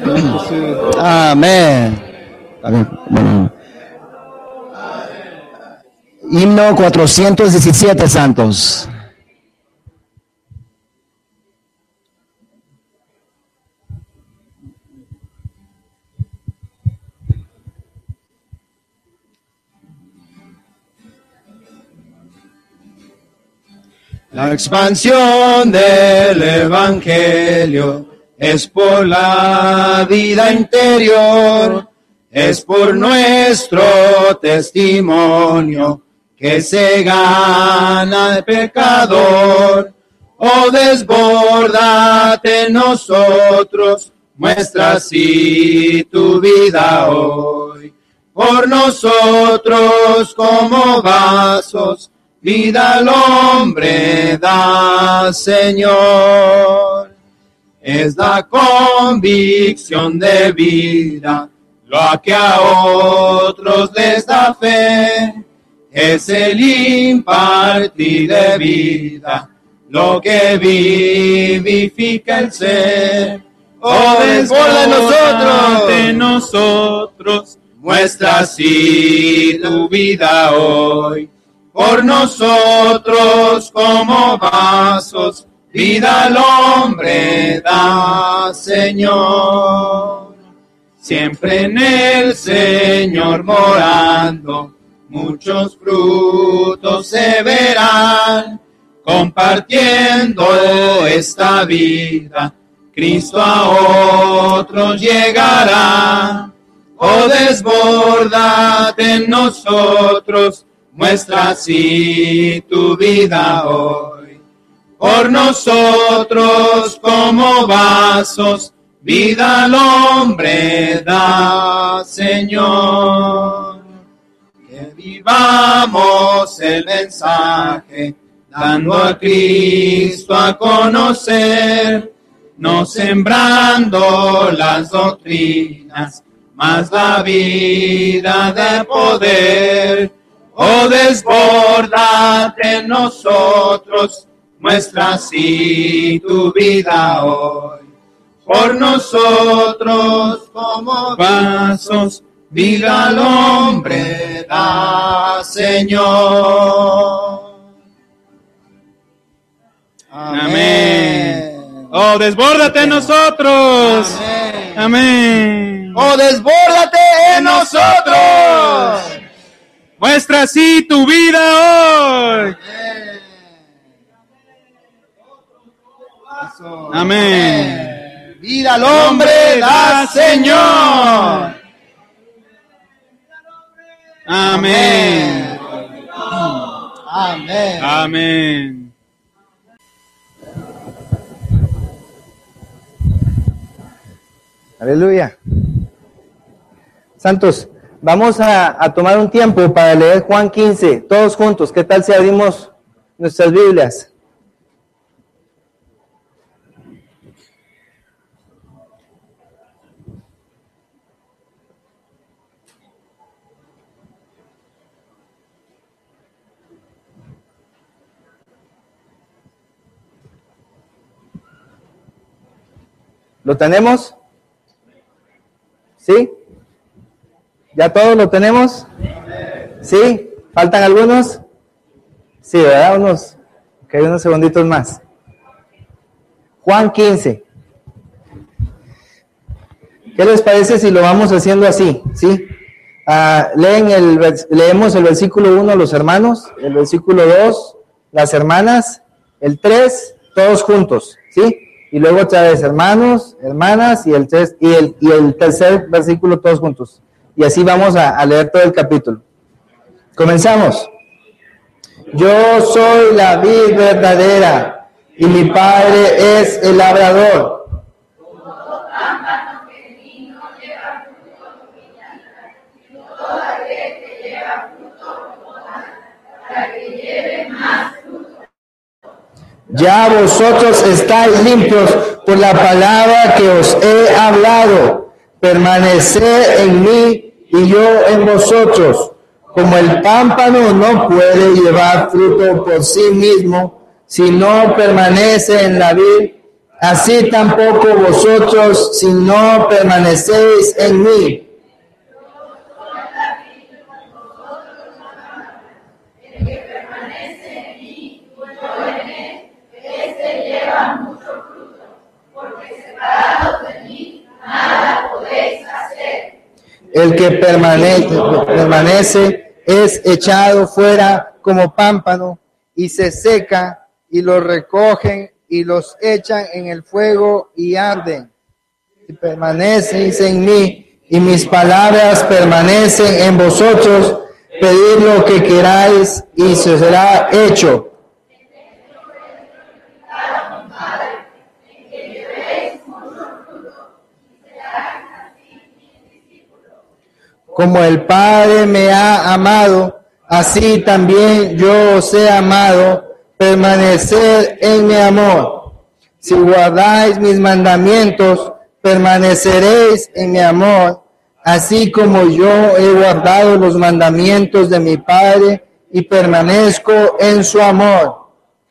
Amén. Bueno. Himno 417, santos. La expansión del Evangelio es por la vida interior, es por nuestro testimonio que se gana el pecador. Oh, desbórdate en nosotros, muestra así tu vida hoy. Por nosotros como vasos, vida al hombre da, Señor. Es la convicción de vida, lo que a otros les da fe. Es el impartir de vida, lo que vivifica el ser. Oh, desborda de nosotros, muestra así tu vida hoy. Por nosotros como vasos, vida al hombre da, Señor. Siempre en el Señor morando, muchos frutos se verán. Compartiendo esta vida, Cristo a otros llegará. Oh, desbórdate en nosotros, muestra así tu vida hoy. Por nosotros como vasos, vida al hombre da, Señor. Que vivamos el mensaje, dando a Cristo a conocer, no sembrando las doctrinas, mas la vida de poder. Oh, desbórdate en nosotros, muestra así tu vida hoy. Por nosotros como vasos, vida al hombre da, Señor. Amén. Oh, desbórdate en nosotros. Amén. Amén. Oh, desbórdate en nosotros. Muestra así tu vida hoy. Amén. Vida al hombre da, Señor. Amén. Amén. Amén. Aleluya. Santos, vamos a tomar un tiempo para leer Juan 15, todos juntos. ¿Qué tal si abrimos nuestras Biblias? ¿Lo tenemos? ¿Sí? ¿Ya todos lo tenemos? ¿Sí? ¿Faltan algunos? Sí, ¿verdad? Unos segunditos más. Juan 15. ¿Qué les parece si lo vamos haciendo así? ¿Sí? Leemos el versículo 1 los hermanos, el versículo 2 las hermanas, el 3 todos juntos, ¿sí? Y luego otra vez hermanos, hermanas y el tercer versículo todos juntos. Y así vamos a leer todo el capítulo. Comenzamos. Yo soy la vid verdadera y mi Padre es el labrador. Ya vosotros estáis limpios por la palabra que os he hablado. Permaneced en mí y yo en vosotros. Como el pámpano no puede llevar fruto por sí mismo, si no permanece en la vid, así tampoco vosotros si no permanecéis en mí. El que permanece es echado fuera como pámpano y se seca, y los recogen y los echan en el fuego y arden. Si permanecéis en mí y mis palabras permanecen en vosotros, pedid lo que queráis y se os será hecho. Como el Padre me ha amado, así también yo os he amado, permaneced en mi amor. Si guardáis mis mandamientos, permaneceréis en mi amor, así como yo he guardado los mandamientos de mi Padre y permanezco en su amor.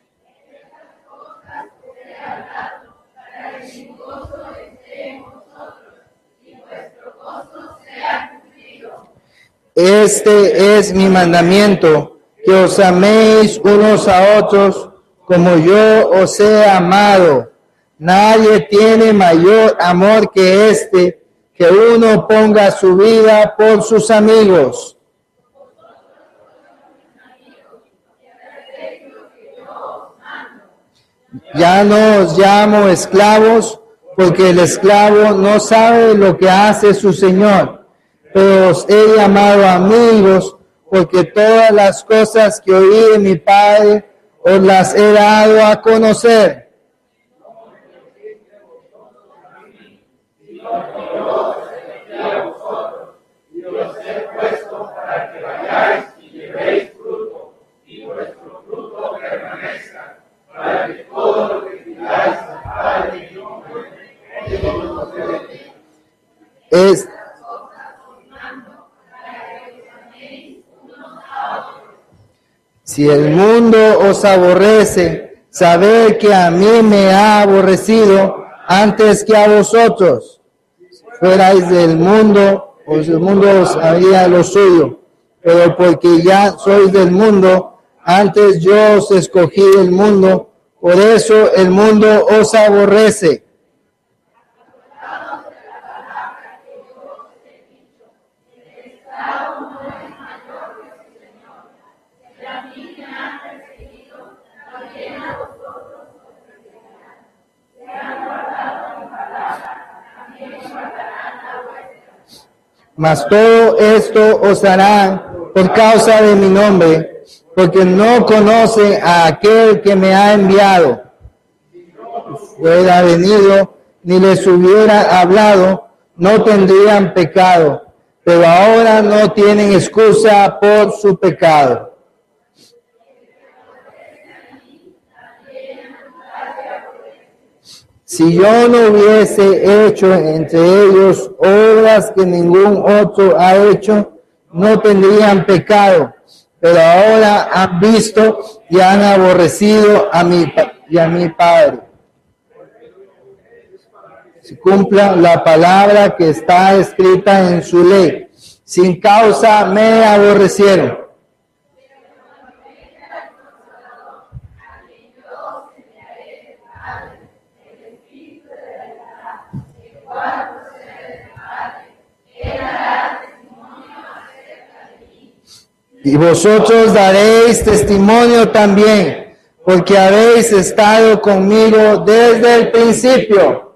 Este es mi mandamiento, que os améis unos a otros como yo os he amado. Nadie tiene mayor amor que este, que uno ponga su vida por sus amigos. Ya no os llamo esclavos, porque el esclavo no sabe lo que hace su señor. Pero os he llamado amigos, porque todas las cosas que oí de mi Padre os las he dado a conocer. Si el mundo os aborrece, sabed que a mí me ha aborrecido antes que a vosotros. Si fuerais del mundo, pues el mundo os haría lo suyo. Pero porque ya sois del mundo, antes yo os escogí del mundo, por eso el mundo os aborrece. Mas todo esto os harán por causa de mi nombre, porque no conocen a aquel que me ha enviado. Si fuera venido, ni les hubiera hablado, no tendrían pecado, pero ahora no tienen excusa por su pecado. Si yo no hubiese hecho entre ellos obras que ningún otro ha hecho, no tendrían pecado. Pero ahora han visto y han aborrecido a mi Padre. Se cumpla la palabra que está escrita en su ley. Sin causa me aborrecieron. Y vosotros daréis testimonio también, porque habéis estado conmigo desde el principio.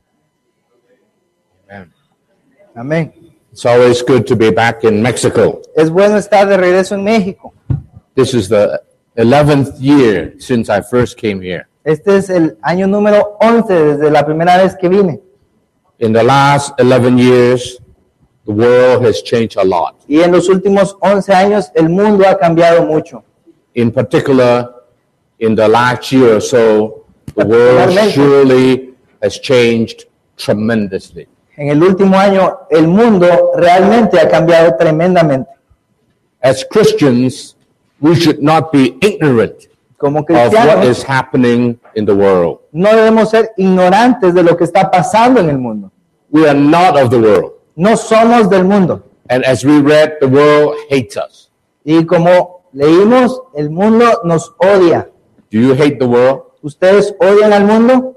Amen. Amén. It's always good to be back in Mexico. Es bueno estar de regreso en México. This is the 11th year since I first came here. Este es el año número 11 desde la primera vez que vine. In the last 11 years, the world has changed a lot. Y en los últimos 11 años el mundo ha cambiado mucho. In particular, in the last year or so, the world surely has changed tremendously. En el último año el mundo realmente ha cambiado tremendamente. As Christians, we should not be ignorant Como of what cristianos, is happening in the world. no debemos ser ignorantes de lo que está pasando en el mundo. We are not of the world. No somos del mundo. And as we read, the world hates us. Y como leímos, el mundo nos odia. Do you hate the world? ¿Ustedes odian al mundo?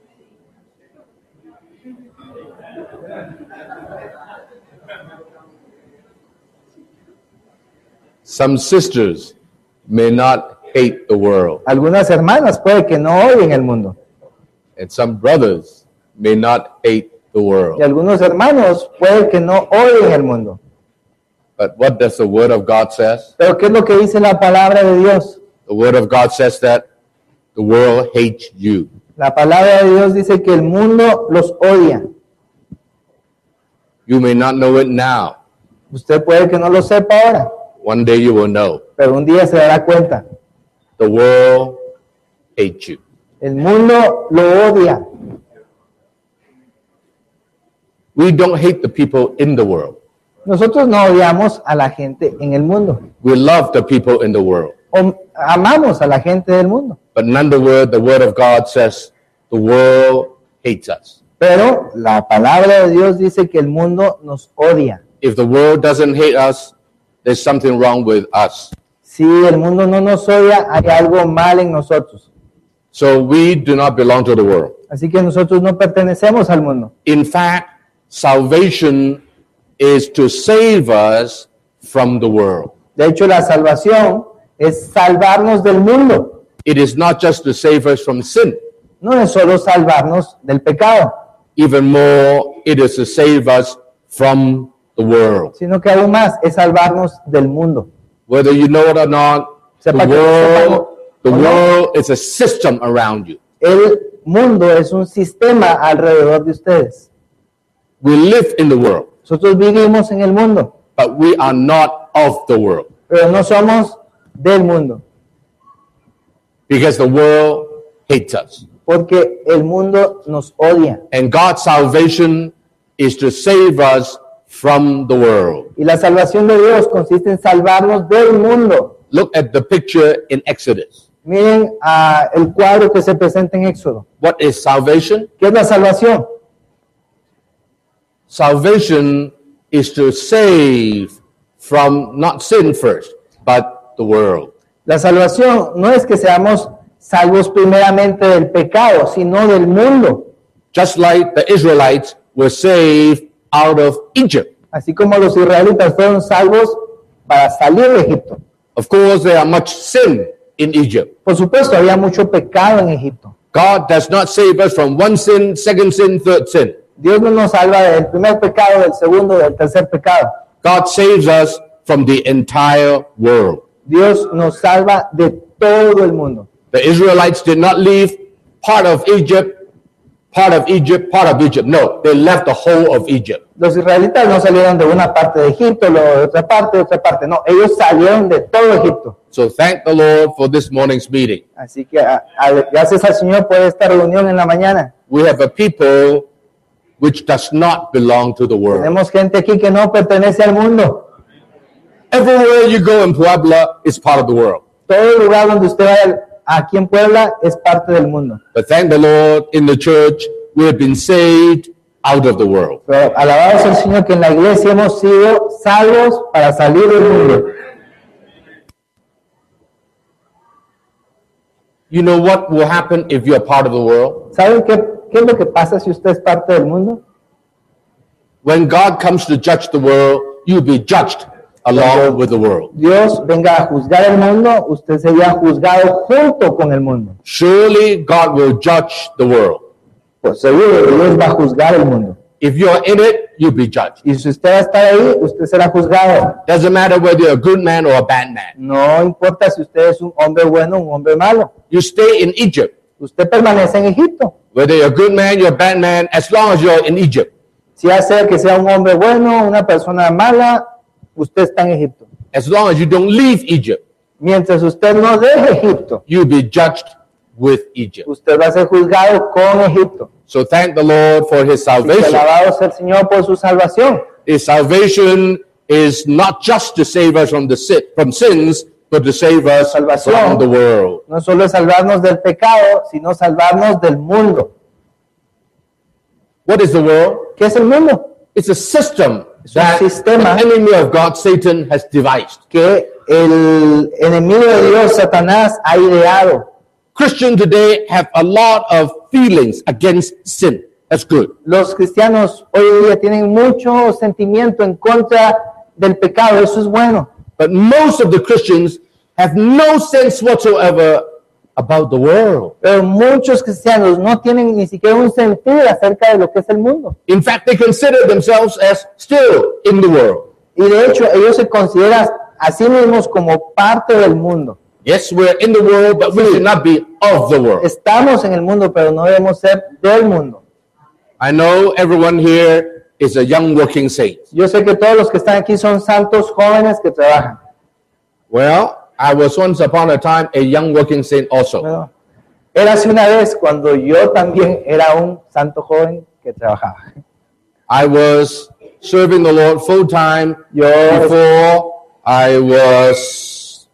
Some sisters may not hate the world, Algunas hermanas puede que no odien el mundo. and some brothers may not hate the Y world. algunos hermanos puede que no odien el mundo. But what does the Word of God says? Pero ¿qué es lo que dice la palabra de Dios? The Word of God says that the world hates you. La palabra de Dios dice que el mundo los odia. You may not know it now. Usted puede que no lo sepa ahora, One day you will know. pero un día se dará cuenta. The world hates you. El mundo lo odia. We don't hate the people in the world. Nosotros no odiamos a la gente en el mundo. We love the people in the world. Amamos a la gente del mundo. But nonetheless, the Word of God says the world hates us. Pero la palabra de Dios dice que el mundo nos odia. If the world doesn't hate us, there's something wrong with us. Si el mundo no nos odia, hay algo mal en nosotros. So we do not belong to the world. Así que nosotros no pertenecemos al mundo. In fact, salvation is to save us from the world. De hecho, la salvación es salvarnos del mundo. It is not just to save us from sin. No es solo salvarnos del pecado, Even more, it is to save us from the world. sino que aún más es salvarnos del mundo. Whether you know it or not, the Sepa que sepamos o no, world is a system around you. el mundo es un sistema alrededor de ustedes. We live in the world, Nosotros vivimos en el mundo, but we are not of the world, pero no somos del mundo, because the world hates us. porque el mundo nos odia. And God's salvation is to save us from the world. Y la salvación de Dios consiste en salvarnos del mundo. Look at the picture in Exodus. Miren el cuadro que se presenta en Éxodo. What is salvation? ¿Qué es la salvación? Salvation is to save from not sin first, but the world. La salvación no es que seamos salvos primeramente del pecado, sino del mundo. Just like the Israelites were saved out of Egypt. Así como los israelitas fueron salvos para salir de Egipto. Of course, there are much sin in Egypt. Por supuesto, había mucho pecado en Egipto. God does not save us from one sin, second sin, third sin. Dios no nos salva del primer pecado, del segundo, del tercer pecado. God saves us from the entire world. Dios nos salva de todo el mundo. The Israelites did not leave part of Egypt, part of Egypt, part of Egypt. No, they left the whole of Egypt. Los israelitas no salieron de una parte de Egipto, luego de otra parte, de otra parte. No, ellos salieron de todo Egipto. So thank the Lord for this morning's meeting. Así que gracias al Señor por esta reunión en la mañana. We have a people which does not belong to the world. Tenemos gente aquí que no pertenece al mundo. Everywhere you go in Puebla is part of the world. Todo lugar donde usted vaya aquí en Puebla es parte del mundo. But thank the Lord, in the church, we have been saved out of the world. Pero alabado sea el Señor que en la iglesia hemos sido salvos para salir del mundo. You know what will happen if you're part of the world? ¿Saben qué es lo que pasa si usted es parte del mundo? When God comes to judge the world, you'll be judged along with the world. Dios venga a juzgar el mundo, usted sería juzgado junto con el mundo. Surely God will judge the world. Pues seguro que Dios va a juzgar el mundo. If you're in it, you'll be judged. Y si usted va a estar ahí, usted será juzgado. Doesn't matter whether you're a good man or a bad man. No importa si usted es un hombre bueno o un hombre malo. You stay in Egypt. Usted permanece en Egipto. Whether you're a good man, you're a bad man, as long as you're in Egypt. Si hace que sea un hombre bueno, una persona mala, usted está en Egipto. As long as you don't leave Egypt, Mientras usted no deje Egipto, you'll be judged with Egypt. usted va a ser juzgado con Egipto. So thank the Lord for his Así que salvation. alabado sea el Señor por su salvación. His salvation is not just to save us from sins, but to save us Salvación. from the world. No solo es salvarnos del pecado, sino salvarnos del mundo. What is the world? ¿Qué es el mundo? It's a system un that sistema. the enemy of God, Satan, has devised. Que el enemigo de Dios, Satanás, ha ideado. Christians today have a lot of feelings against sin. That's good. Los cristianos hoy en día tienen mucho sentimiento en contra del pecado, eso es bueno. But most of the Christians have no sense whatsoever about the world. Pero muchos cristianos no tienen ni siquiera un sentido acerca de lo que es el mundo. In fact, they consider themselves as still in the world. Y de hecho, ellos se consideran a sí mismos como parte del mundo. Yes, we're in the world, but we should not be of the world. Estamos en el mundo, pero no debemos ser del mundo. I know everyone here is a young working saint. Yo sé que todos los que están aquí son santos jóvenes que trabajan. Well, I was once upon a time a young working saint also. Pero érase una vez cuando yo también era un santo joven que trabajaba. I was serving the Lord full time Yo before I was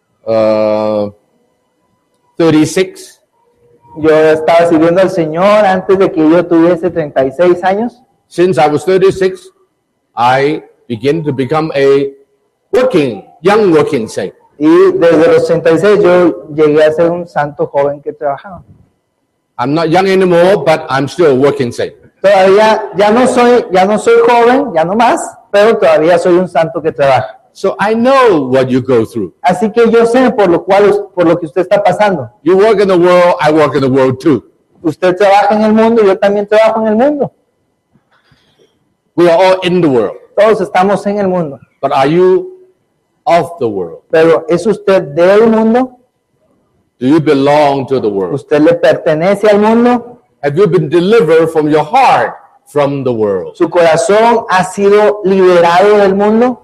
36. Yo estaba sirviendo al Señor antes de que yo tuviese 36 años. Since I was 36, I began to become a young working saint. Y desde los 36 yo llegué a ser un santo joven que trabajaba. I'm not young anymore, but I'm still a working saint. Todavía ya no soy joven, ya no más, pero todavía soy un santo que trabaja. So I know what you go through. Así que yo sé por lo que usted está pasando. You work in the world, I work in the world too. Usted trabaja en el mundo, yo también trabajo en el mundo. We are all in the world. Todos estamos en el mundo. But are you of the world? Pero ¿es usted del mundo? Do you belong to the world? ¿Usted le pertenece al mundo? Have you been delivered from your heart from the world? ¿Su corazón ha sido liberado del mundo?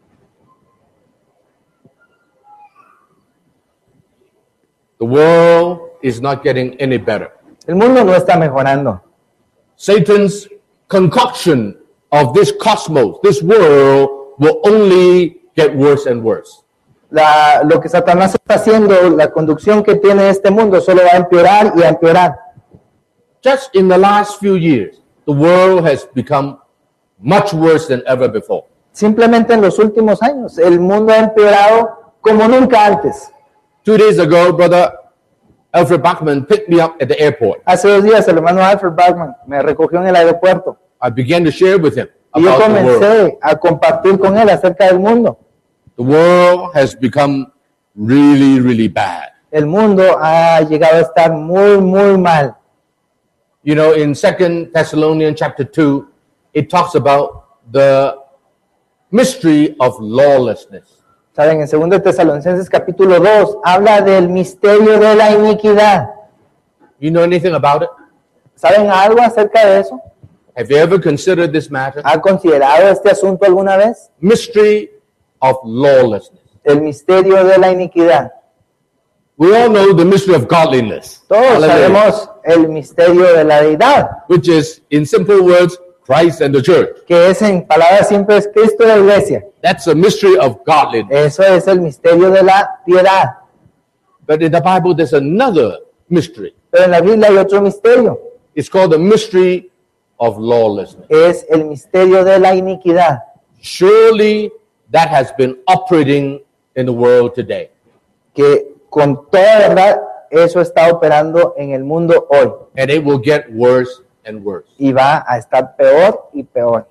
The world is not getting any better. El mundo no está mejorando. Satan's concoction of this cosmos, this world, will only get worse and worse. Lo que Satanás está haciendo, la conducción que tiene este mundo, solo va a empeorar y a empeorar. Just in the last few years, the world has become much worse than ever before. Simplemente en los últimos años, el mundo ha empeorado como nunca antes. 2 days ago, Brother Alfred Bachman picked me up at the airport. Hace 2 días el hermano Alfred Bachman me recogió en el aeropuerto I began to share with him y yo about the world. comencé a compartir con él acerca del mundo. The world has become really, really bad. El mundo ha llegado a estar muy, muy mal. You know, in 2 Thessalonians chapter 2, it talks about the mystery of lawlessness. Saben, en 2 Tesalonicenses capítulo 2 habla del misterio de la iniquidad. You know anything about it? ¿Saben algo acerca de eso? Have you ever considered this matter? ¿Ha considerado este asunto alguna vez? Mystery of lawlessness. El misterio de la iniquidad. We all know the mystery of godliness. Todos Hallelujah. sabemos el misterio de la deidad, Which is, in simple words, Christ and the church. que es en palabras simples Cristo y la iglesia. That's a mystery of godliness. Eso es el misterio de la piedad. But in the Bible, there's another mystery. Pero en la Biblia hay otro misterio. It's called the mystery of lawlessness. Es el misterio de la iniquidad. Surely that has been operating in the world today. Que con toda verdad eso está operando en el mundo hoy. And it will get worse and worse. Y va a estar peor y peor.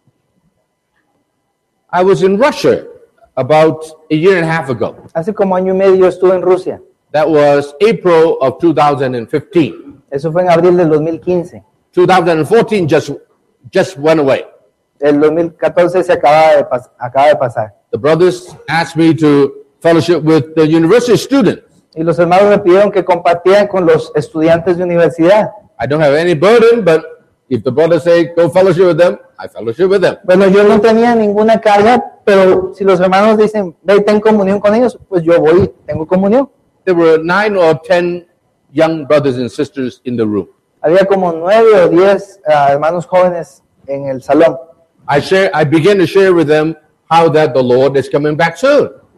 I was in Russia about a year and a half ago. Hace como año y medio estuve en Rusia. That was April of 2015. Eso fue en abril del 2015. 2014 just went away. El 2014 se acaba de pasar. The brothers asked me to fellowship with the university students. Y los hermanos me pidieron que compartieran con los estudiantes de universidad. I don't have any burden, but if the brothers say go fellowship with them, I fellowship with them. Bueno, yo no tenía ninguna carga, pero si los hermanos dicen, ve y ten comunión con ellos, pues yo voy y tengo comunión. There were 9 or 10 young brothers and sisters in the room. Había como 9 o 10 hermanos jóvenes en el salón. I began to share with them how that the Lord is coming back soon.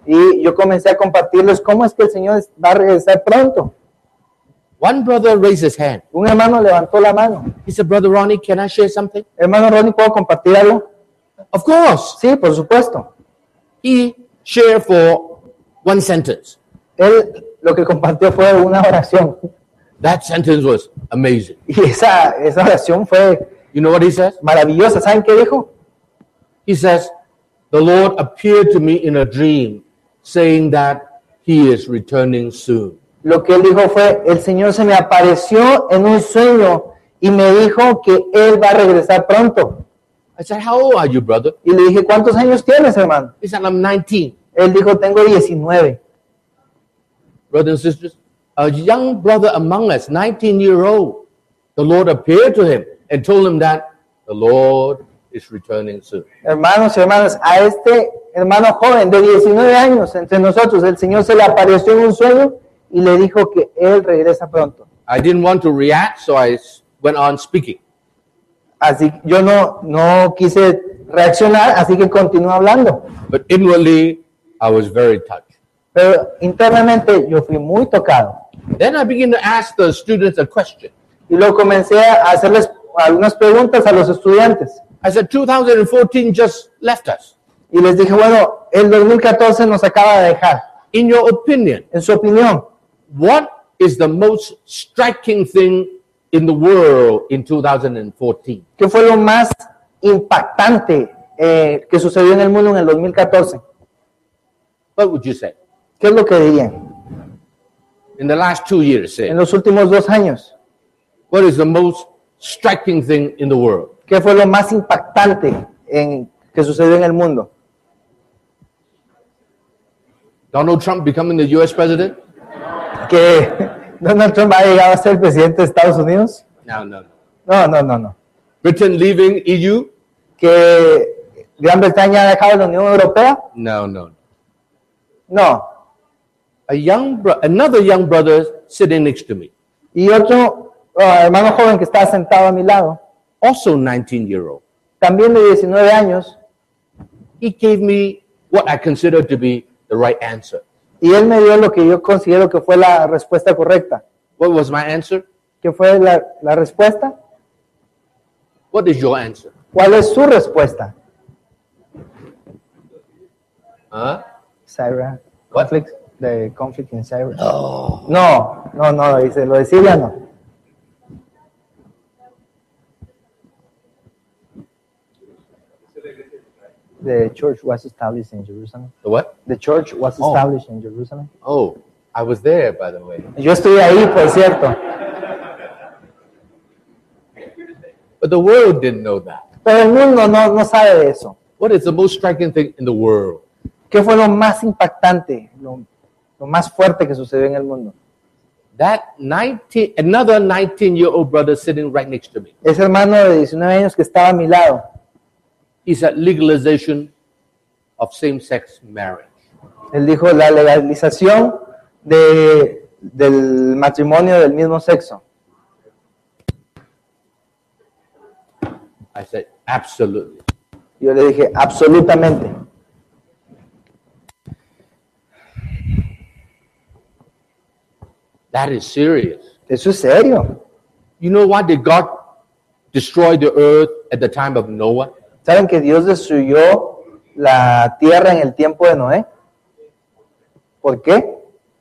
Y yo comencé a compartirles cómo es que el Señor va a regresar pronto. One brother raised his hand. Un hermano levantó la mano. He said, Brother Ronnie, can I share something? Hermano Ronnie, ¿puedo compartir algo? Of course. Sí, por supuesto. He shared for one sentence. Él lo que compartió fue una oración. That sentence was amazing. Y esa oración fue You know what he says? maravillosa. ¿Saben qué dijo? He says, the Lord appeared to me in a dream saying that he is returning soon. Lo que él dijo fue, el Señor se me apareció en un sueño y me dijo que Él va a regresar pronto. I said, how old are you, brother? Y le dije, ¿cuántos años tienes, hermano? He said, I'm 19. Él dijo, tengo 19. Brothers and sisters, a young brother among us, 19-year-old, the Lord appeared to him and told him that the Lord is returning soon. Hermanos y hermanas, a este hermano joven de 19 años entre nosotros, el Señor se le apareció en un sueño y le dijo que Él regresa pronto. I didn't want to react, so I went on speaking. Así que yo no quise reaccionar, así que continué hablando. But inwardly, I was very touched. Pero internamente yo fui muy tocado. Then I began to ask the students a question. Y luego comencé a hacerles algunas preguntas a los estudiantes. I said, 2014 just left us. Y les dije, bueno, el 2014 nos acaba de dejar. In your opinion, En su opinión, what is the most striking thing in the world in 2014? ¿qué fue lo más impactante que sucedió en el mundo en el 2014? What would you say? ¿Qué es lo que dirían? In the last 2 years, say. En los últimos 2 años, What is the most striking thing in the world? ¿qué fue lo más impactante que sucedió en el mundo? Donald Trump becoming the U.S. president? ¿Que Donald Trump ha llegado a ser el presidente de Estados Unidos? No, no, no. No. Britain leaving EU? ¿Que Gran Bretaña ha dejado la Unión Europea? No, no. No. Another young brother sitting next to me, Y otro hermano joven que estaba sentado a mi lado, also 19-year-old. también de 19 años, He gave me what I consider to be the right answer. y él me dio lo que yo considero que fue la respuesta correcta. What was my answer? ¿Qué fue la respuesta? What is your answer? ¿Cuál es su respuesta? Huh? Syria. What? The conflict in Syria. No, dice, lo de Siria no. The church was established in Jerusalem. The what? The church was Oh. established in Jerusalem. Oh, I was there, by the way. Yo estuve ahí, por cierto. But the world didn't know that. Pero el mundo no sabe de eso. What is the most striking thing in the world? ¿Qué fue lo más impactante, lo más fuerte que sucedió en el mundo? Another 19-year-old brother sitting right next to me. Ese hermano de 19 años que estaba a mi lado, He said legalization of same-sex marriage. él dijo la legalización del matrimonio del mismo sexo. I said, absolutely. Yo le dije, absolutamente. That is serious. Eso es serio. You know why did God destroy the earth at the time of Noah? ¿Saben que Dios destruyó la tierra en el tiempo de Noé? ¿Por qué?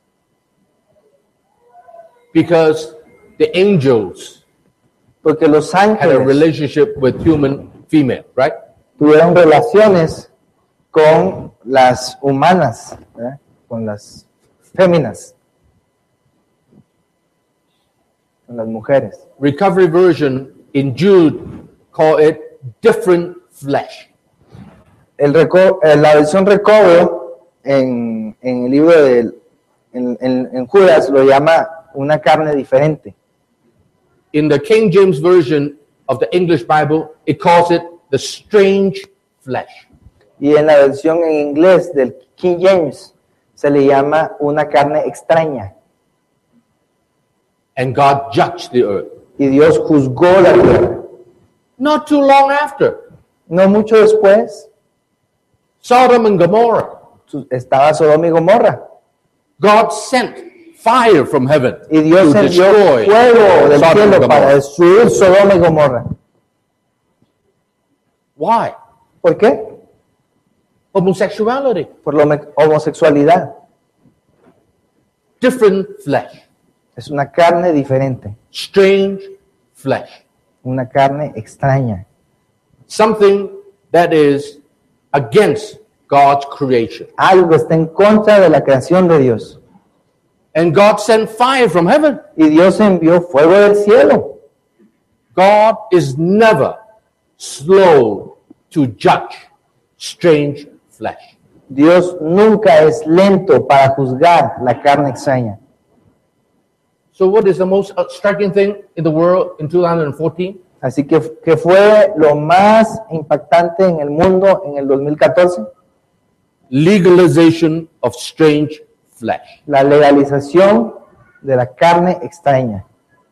Because the angels Porque los had a ángeles relationship with human female, right? tuvieron relaciones con las humanas, ¿verdad? Con las féminas, con las mujeres. Recovery version in Jude call it different flesh. La versión recobro en el libro en Judas lo llama una carne diferente. In the King James version of the English Bible, it calls it the strange flesh. Y en la versión en inglés del King James se le llama una carne extraña. And God judged the earth. Y Dios juzgó la tierra. Not too long after, No mucho después, Sodom and Gomorrah, estaba Sodoma y Gomorra. God sent fire from heaven Y Dios to envió destroy fuego del Sodom and cielo para Gomorrah. destruir Sodoma y Gomorra. Why? ¿Por qué? Homosexuality, Por la homosexualidad. different flesh, Es una carne diferente, strange flesh, una carne extraña, something that is against God's creation. algo está en contra de la creación de Dios. And God sent fire from heaven. Y Dios envió fuego del cielo. God is never slow to judge strange flesh. Dios nunca es lento para juzgar la carne extraña. So what is the most striking thing in the world in 2014? Así que fue lo más impactante en el mundo en el 2014, Legalization of strange flesh. la legalización de la carne extraña.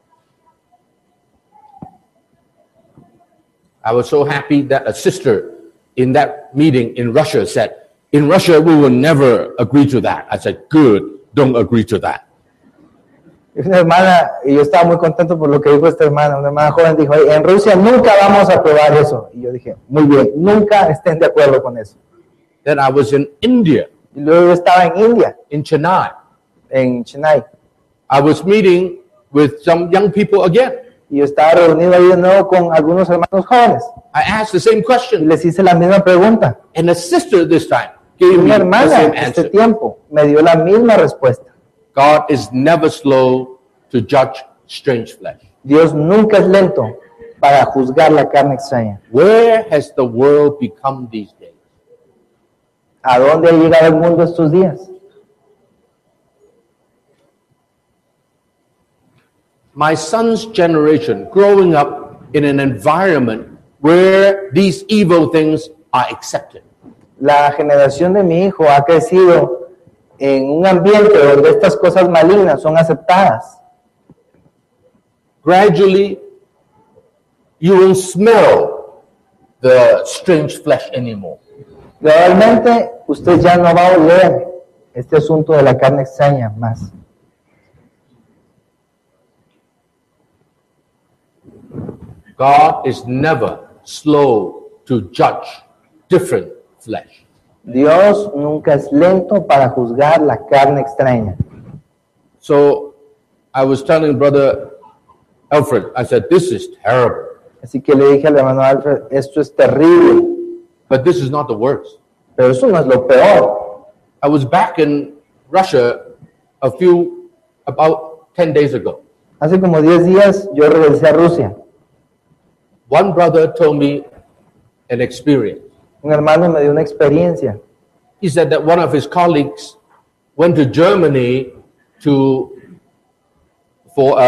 I was so happy that a sister in that meeting in Russia said, in Russia, we will never agree to that. I said, good, don't agree to that. Y una hermana, y yo estaba muy contento por lo que dijo esta hermana, una hermana joven dijo, en Rusia nunca vamos a aprobar eso. Y yo dije, muy bien, nunca estén de acuerdo con eso. Then I was in India, Y luego yo estaba en India, in Chennai. en Chennai, I was meeting with some young people again. y yo estaba reunido ahí de nuevo con algunos hermanos jóvenes. I asked the same Y question, les hice la misma pregunta. and the sister this time Y gave me una the hermana same este answer. tiempo me dio la misma respuesta. God is never slow to judge strange flesh. Dios nunca es lento para juzgar la carne extraña. Where has the world become these days? ¿A dónde ha llegado el mundo estos días? My son's generation growing up in an environment where these evil things are accepted. La generación de mi hijo ha crecido en un ambiente donde estas cosas malignas son aceptadas. Gradually, you won't smell the strange flesh anymore. Gradualmente, usted ya no va a oler este asunto de la carne extraña más. God is never slow to judge different flesh. Dios nunca es lento para juzgar la carne extraña. So I was telling Brother Alfred, I said, this is terrible, Así que le dije al hermano Alfred, esto es terrible, but this is not the worst. pero eso no es lo peor. I was back in Russia about 10 days ago. Hace como 10 días yo regresé a Rusia. One brother told me an experience. Un hermano me dio una experiencia. He said that one of his colleagues went to Germany for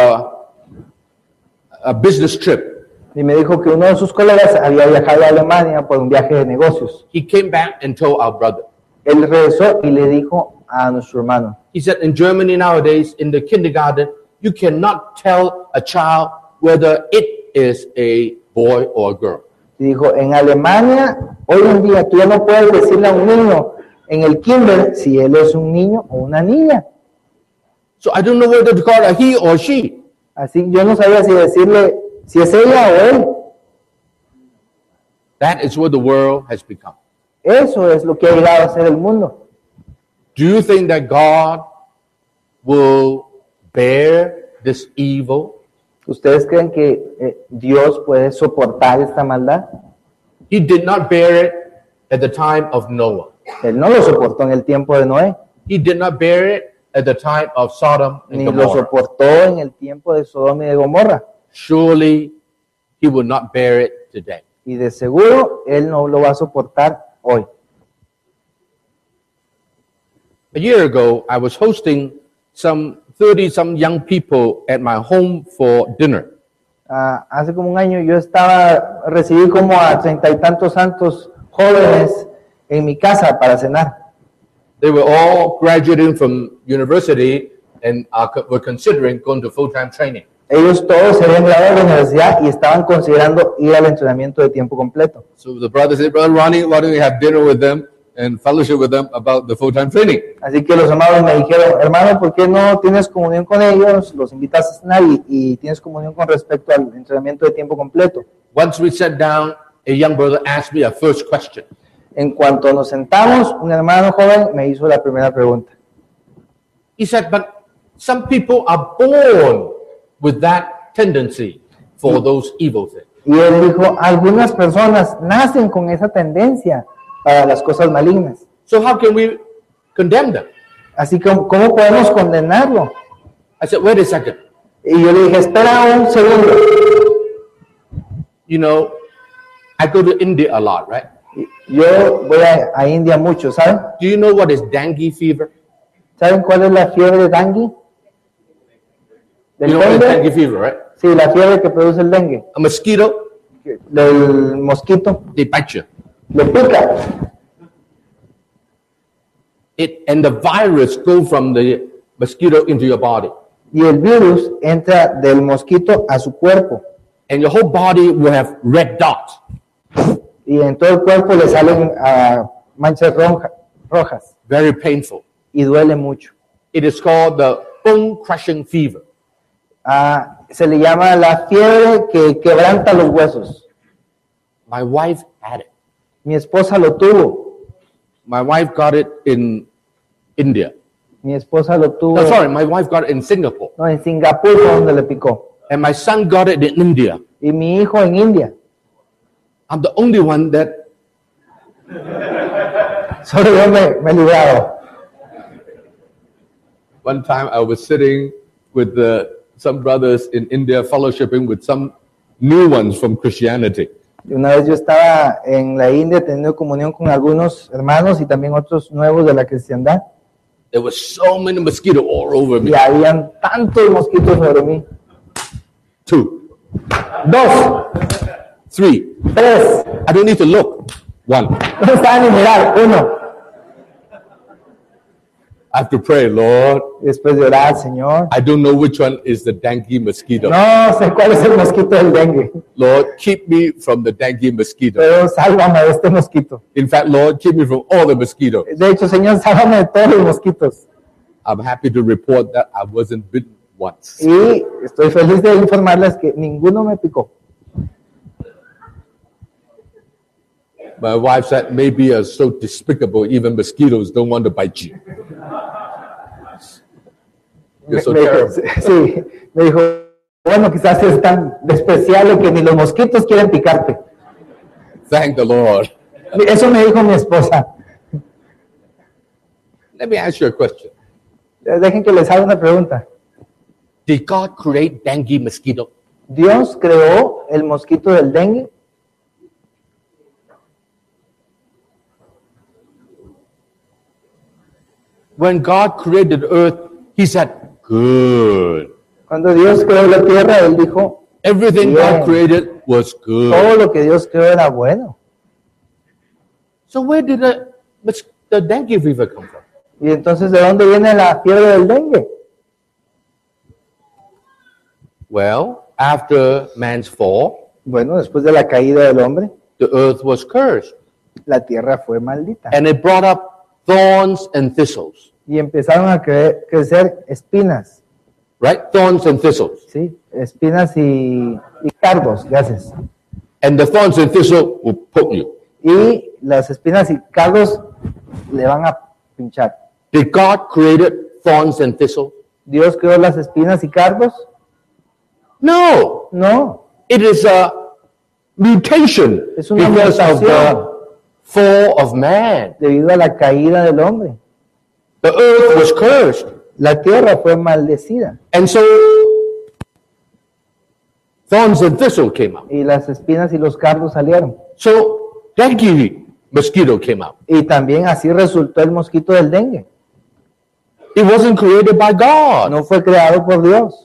a business trip. Y me dijo que uno de sus colegas había viajado a Alemania por un viaje de negocios. He came back and told our brother. Él regresó y le dijo a nuestro hermano, He said in Germany nowadays, in the kindergarten, you cannot tell a child whether it is a boy or a girl. y dijo, en Alemania, hoy en día tú ya no puedes decirle a un niño en el kinder si él es un niño o una niña. So I don't know whether to call her he or she. Así yo no sabía si decirle si es ella o él. That is what the world has become. Eso es lo que ha llegado a ser el mundo. Do you think that God will bear this evil? ¿Ustedes creen que Dios puede soportar esta maldad? He did not bear it at the time of Noah. Él no lo soportó en el tiempo de Noé, He did not bear it at the time of Sodom and ni lo Gomorrah. soportó en el tiempo de Sodoma y de Gomorra. Surely he will not bear it today. Y de seguro Él no lo va a soportar hoy. A year ago, I was hosting some 30-some young people at my home for dinner. Hace como un año yo recibí como a 30 y tantos santos jóvenes en mi casa para cenar. They were all graduating from university and were considering going to full-time training. Ellos todos se habían graduado de la universidad y estaban considerando ir al entrenamiento de tiempo completo. So the brother said, Brother Ronnie, why don't we have dinner with them? and fellowship with them about the full-time training. Así que los amados me dijeron, hermano, ¿por qué no tienes comunión con ellos? Los invitas a cenar y tienes comunión con respecto al entrenamiento de tiempo completo. Once we sat down, a young brother asked me a first question. En cuanto nos sentamos, un hermano joven me hizo la primera pregunta. He said, but some people are born with that tendency for those evil things. Y él dijo, algunas personas nacen con esa tendencia para las cosas malignas. So how can we condemn them? Así que, ¿cómo podemos condenarlo? I said, wait a second. Y yo le dije, espera un segundo. You know, I go to India a lot, right? Yo voy a India mucho, ¿saben? Do you know what is dengue fever? ¿Saben cuál es la fiebre de dengue? You ¿Del know what is dengue dengue? fever, right? Sí, la fiebre que produce el dengue. A mosquito, Del mosquito. they bite you. Le pica. And the virus go from the mosquito into your body. Y el virus entra del mosquito a su cuerpo. And your whole body will have red dots. Y en todo el cuerpo le salen manchas rojas. Very painful. Y duele mucho. It is called the bone-crushing fever. Se le llama la fiebre que quebranta los huesos. My wife had it. Mi esposa lo tuvo. My wife got it in India. Mi esposa lo tuvo. No, sorry, my wife got it in Singapore. No, en Singapur fue donde le picó. And my son got it in India. Y mi hijo en India. I'm the only one that Solo yo me he librado. one time I was sitting with some brothers in India fellowshipping with some new ones from Christianity. Y una vez yo estaba en la India teniendo comunión con algunos hermanos y también otros nuevos de la cristiandad. There were so many mosquitoes all over me. Y habían tantos mosquitos sobre mí. 2, 2, 3. 3. I don't need to look. 1. No estaban ni mirar. 1. I have to pray, Lord. Después de orar, Señor. I don't know which one is the dengue mosquito. No sé cuál es el mosquito del dengue. Lord, keep me from the dengue mosquito. Pero sálvame de este mosquito. In fact, Lord, keep me from all the mosquitoes. De hecho, Señor, sálvame de todos los mosquitos. I'm happy to report that I wasn't bitten once. Y estoy feliz de informarles que ninguno me picó. My wife said, maybe you're so despicable, even mosquitoes don't want to bite you. You're so Me dijo, terrible. sí, me dijo, bueno, quizás es tan despreciable que ni los mosquitos quieren picarte. Thank the Lord. Eso me dijo mi esposa. Let me ask you a question. Dejen que les haga una pregunta. Did God create dengue mosquito? ¿Dios creó el mosquito del dengue? When God created the earth, He said, good. Cuando Dios creó la tierra, Él dijo, Everything Bien. God created was good. todo lo que Dios creó era bueno. So where did the dengue fever come from? Y entonces, ¿de dónde viene la fiebre del dengue? Well, after man's fall, Bueno, después de la caída del hombre, the earth was cursed. la tierra fue maldita. And it brought up thorns and thistles. Y empezaron a crecer espinas, Right? Thorns and thistles. ¿sí? Espinas y cardos, gracias. And the thorns and thistles will poke you. Y las espinas y cardos le van a pinchar. Did God create thorns and thistles? ¿Dios creó las espinas y cardos? No. No. It is a mutation Es una because of the mutación fall of man. debido a la caída del hombre. The earth was cursed. La tierra fue maldecida And so thorns and thistle came out. y las espinas y los cardos salieron. So dengue mosquito came out. Y también así resultó el mosquito del dengue. It wasn't created by God. No fue creado por Dios.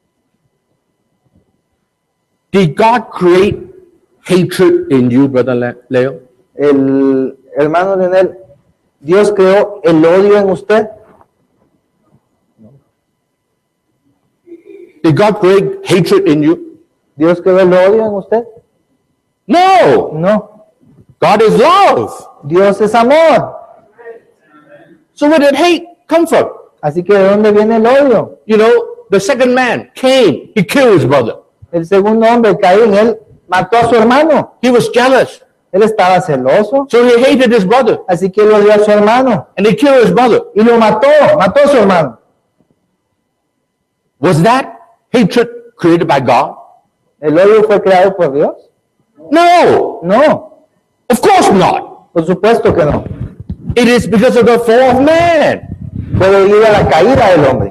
Did God create hatred in you, Brother Leo? El hermano Leonel, ¿Dios creó el odio en usted? Did God create hatred in you? ¿Dios creó el odio en usted? No. No. God is love. Dios es amor. So where did hate come from? Así que ¿de dónde viene el odio? You know, the second man, Cain, he killed his brother. El segundo hombre, Caín, él mató a su hermano. He was jealous. Él estaba celoso, So he hated his brother. así que él odió a su hermano And he killed his brother. y lo mató a su hermano. Was that hatred created by God? ¿El odio fue creado por Dios? No. No, Of course not. por supuesto que no. It is because of the fall of man. Fue debido a la caída del hombre.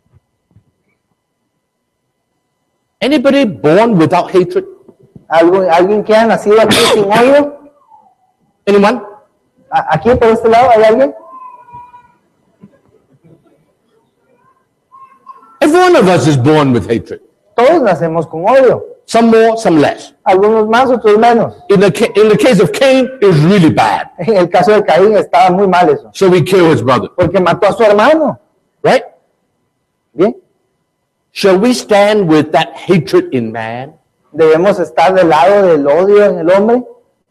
Anybody born without hatred? ¿Alguien que ha nacido aquí sin odio? Anyone? ¿Aquí por este lado hay alguien? Every one of us is born with hatred. Todos nacemos con odio. Some more, some less. Algunos más, otros menos. In the case of Cain, it was really bad. En el caso de Caín estaba muy mal eso, So he killed his brother. porque mató a su hermano. Right? Bien, Shall we stand with that hatred in man? debemos estar del lado del odio en el hombre.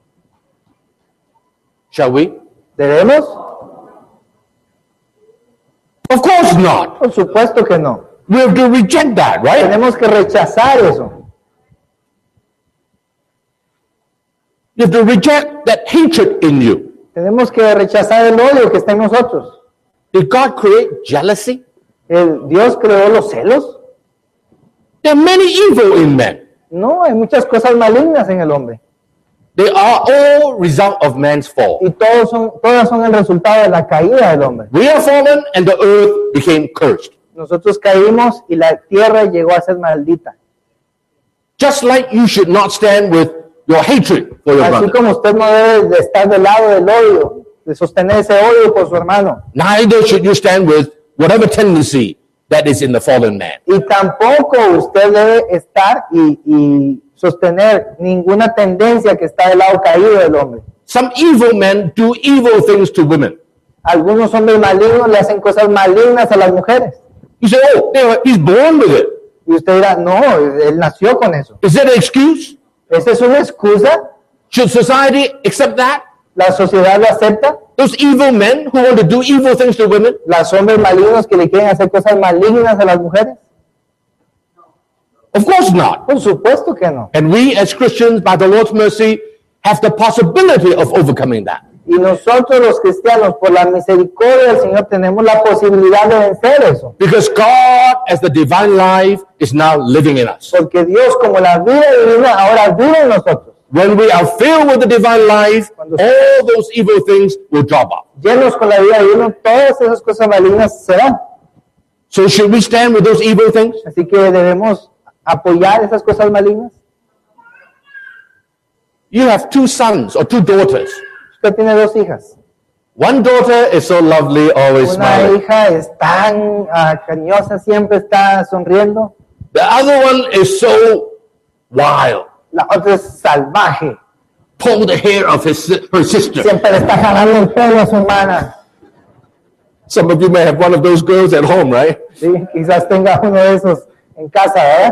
Shall we? ¿Debemos? Of course not. Por supuesto que no. We have to reject that, right? Tenemos que rechazar eso. You have to reject that hatred in you. Tenemos que rechazar el odio que está en nosotros. Did God create jealousy? ¿Dios creó los celos? There are many evil in men. No, hay muchas cosas malignas en el hombre. They are all result of man's fall. Y todas son el resultado de la caída del hombre. We are fallen and the earth became cursed. Nosotros caímos y la tierra llegó a ser maldita. Just like you should not stand with your hatred for your Así brother. como usted no debe de estar del lado del odio, de sostener ese odio por su hermano. Neither should you stand with whatever tendency that is in the fallen man. Y tampoco usted debe estar y sostener ninguna tendencia que está del lado caído del hombre. Some evil men do evil things to women. Algunos hombres malignos le hacen cosas malignas a las mujeres. You say, oh, he's born with it. Y usted dirá, no, él nació con eso. Is that an excuse? ¿Esa es una excusa? Should society accept that? ¿La sociedad lo acepta? Those evil men who want to do evil things to women? ¿Los hombres malignos que le quieren hacer cosas malignas a las mujeres? Of course not. Por supuesto que no. And we as Christians, by the Lord's mercy, have the possibility of overcoming that. Y nosotros los cristianos, por la misericordia del Señor, tenemos la posibilidad de vencer eso. Because God, as the divine life, is now living in us. Porque Dios, como la vida divina, ahora vive en nosotros. When we are filled with the divine life, all those evil things will drop off. Llenos con la vida divina, todas esas cosas malignas se van. So should we stand with those evil things? Así que debemos apoyar esas cosas malignas. You have two sons or two daughters. Usted tiene dos hijas. One daughter is so lovely, always Una smiling. hija es tan cariñosa, siempre está sonriendo. The other one is so wild. La otra es salvaje. Pull the hair of her sister. Siempre le está jalando el pelo a su hermana. Some of you may have one of those girls at home, right? ¿Sí? Quizás tenga uno de esos en casa, ¿verdad?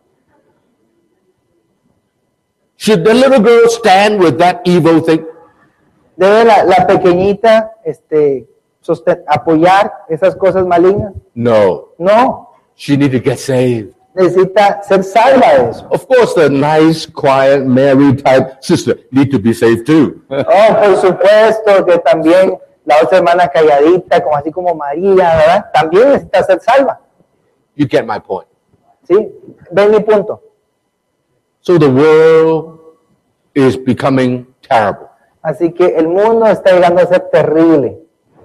Should the little girl stand with that evil thing? ¿Debe la pequeñita apoyar esas cosas malignas? No. No, She need to get saved. necesita ser salva de eso. Of course, the nice, quiet, Mary type sister need to be saved too. Oh, por supuesto que también la otra hermana calladita, como así como María, ¿verdad? También necesita ser salva. You get my point. ¿Sí? ¿Ven mi punto? So the world is becoming terrible. Así que el mundo está llegando a ser terrible.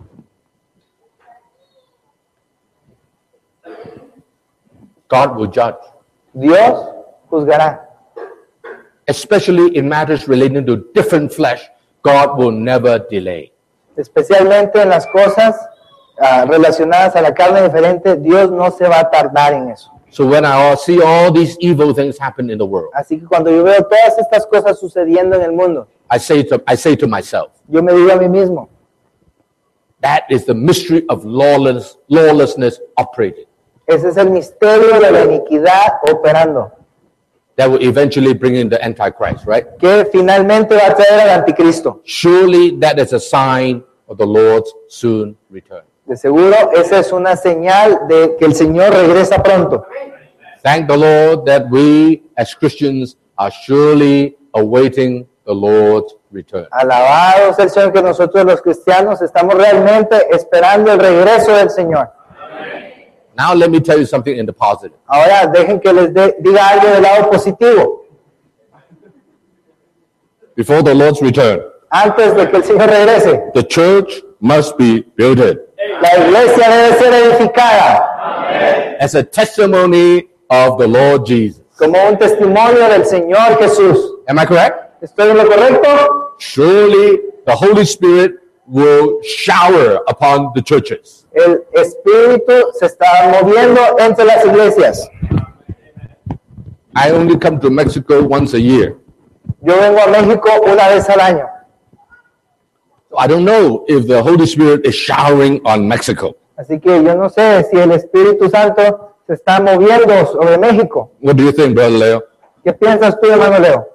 God will judge, Dios juzgará. especially in matters relating to different flesh. God will never delay. Especialmente en las cosas relacionadas a la carne diferente, Dios no se va a tardar en eso. So when I see all these evil things happen in the world, Así que cuando yo veo todas estas cosas sucediendo en el mundo, I say to myself, yo me digo a mí mismo, that is the mystery of lawlessness operating. ese es el misterio de la iniquidad operando, That will eventually bring in the Antichrist, right? que finalmente va a traer al anticristo. Surely that is a sign of the Lord's soon return. De seguro, esa es una señal de que el Señor regresa pronto. Thank the Lord that we as Christians are surely awaiting the Lord's return. Alabado sea el Señor, que nosotros los cristianos estamos realmente esperando el regreso del Señor. Now let me tell you something in the positive. Ahora dejen que les diga algo del lado positivo. Before the Lord's return, Antes de que el Señor regrese, the church must be built la iglesia debe ser edificada as a testimony of the Lord Jesus. como un testimonio del Señor Jesús. Am I correct? ¿Estoy en lo correcto? Surely the Holy Spirit will shower upon the churches. El Espíritu se está moviendo entre las iglesias. I only come to Mexico once a year. Yo vengo a México una vez al año. I don't know if the Holy Spirit is showering on Mexico. Así que yo no sé si el Espíritu Santo se está moviendo sobre México. What do you think, Brother Leo? ¿Qué piensas tú, hermano Leo?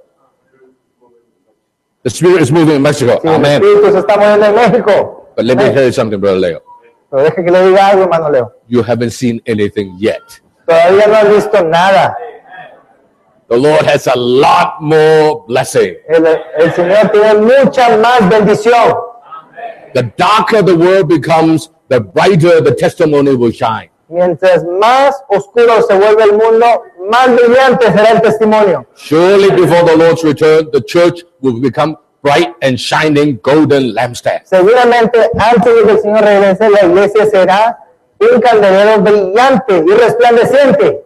The Spirit is moving in Mexico. Si el Amen. Espíritu se está moviendo en México. But let me tell you something, Brother Leo. Pero deje que le diga algo, hermano Leo. You haven't seen anything yet. Todavía no has visto nada. The Lord has a lot more blessing. El Señor tiene mucha más bendición. The darker the world becomes, the brighter the testimony will shine. Mientras más oscuro se vuelve el mundo, más brillante será el testimonio. Surely before the Lord's return, the church will become bright and shining golden lampstands. Seguramente antes de que el Señor regrese, la iglesia será un candelero brillante y resplandeciente.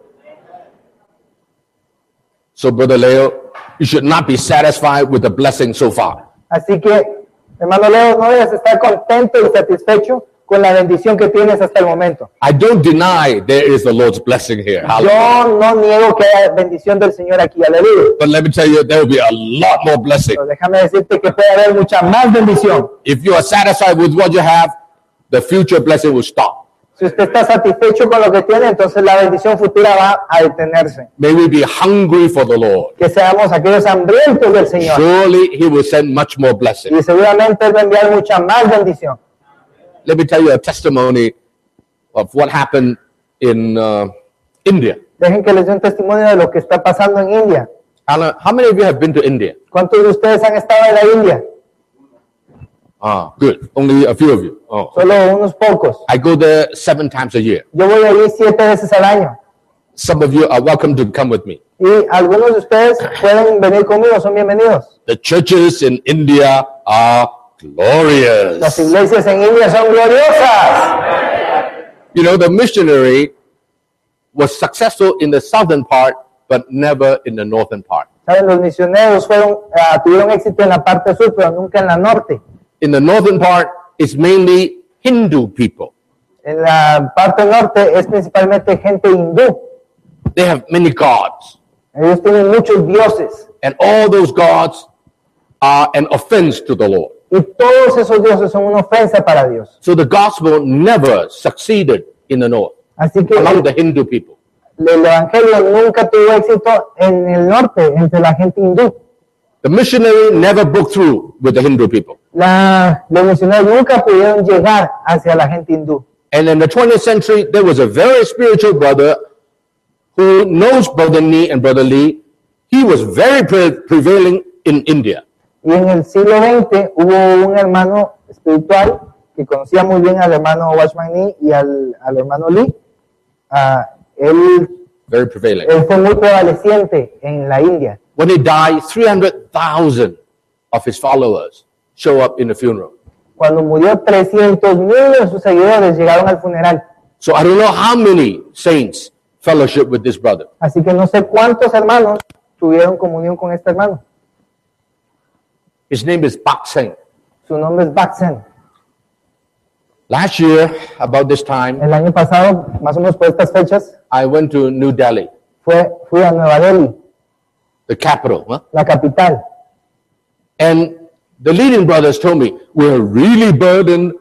So, Brother Leo, you should not be satisfied with the blessing so far. Así que, hermano Leo, no debes estar contento y satisfecho con la bendición que tienes hasta el momento. I don't deny there is the Lord's blessing here. Hallelujah. Yo no niego que haya bendición del Señor aquí, aleluya. But let me tell you, there will be a lot more blessing. Pero déjame decirte que puede haber mucha más bendición. If you are satisfied with what you have, the future blessing will stop. Si usted está satisfecho con lo que tiene, entonces la bendición futura va a detenerse. May we be hungry for the Lord. Que seamos aquellos hambrientos del Señor. Surely He will send much more blessing. Y seguramente Él va a enviar mucha más bendición. Let me tell you a testimony of what happened in India. Dejen que les dé un testimonio de lo que está pasando en India. Alan, how many of you have been to India? ¿Cuántos de ustedes han estado en la India? Ah, good. Only a few of you. Oh. Solo unos pocos. I go there 7 times a year. Yo voy allí 7 veces al año. Some of you are welcome to come with me. Y algunos de ustedes pueden venir conmigo, son bienvenidos. The churches in India are Las glorious. iglesias en India son gloriosas. You know, the missionary was successful in the southern part, but never in the northern part. Saben, los misioneros tuvieron éxito en la parte sur, pero nunca en la norte. In the northern part, it's mainly Hindu people. En la parte norte es principalmente gente hindú. They have many gods, Ellos tienen muchos dioses. and all those gods are an offense to the Lord. Y todos esos dioses son una ofensa para Dios. So the gospel never succeeded in the north, Así que among the Hindu people. el evangelio nunca tuvo éxito en el norte, entre la gente hindú. The missionary never broke through with the Hindu people. Los misioneros nunca pudieron llegar hacia la gente hindú. And in the 20th century, there was a very spiritual brother who knows Brother Nee and Brother Lee. He was very prevailing in India. Y en el siglo XX hubo un hermano espiritual que conocía muy bien al hermano Watchman Nee y al hermano Lee. Él Very prevailing. fue muy prevaleciente en la India. When he died, 300,000 of his followers show up in the funeral. Cuando murió, 300,000 de sus seguidores llegaron al funeral. So I don't know how many saints fellowship with this brother. Así que no sé cuántos hermanos tuvieron comunión con este hermano. His name is Bak Singh. Su nombre es Baksen. Last year, about this time, El año pasado, más o menos por estas fechas, I went to New Delhi, fui a Nueva Delhi, the capital. la capital. And the leading brothers told me, we're really burdened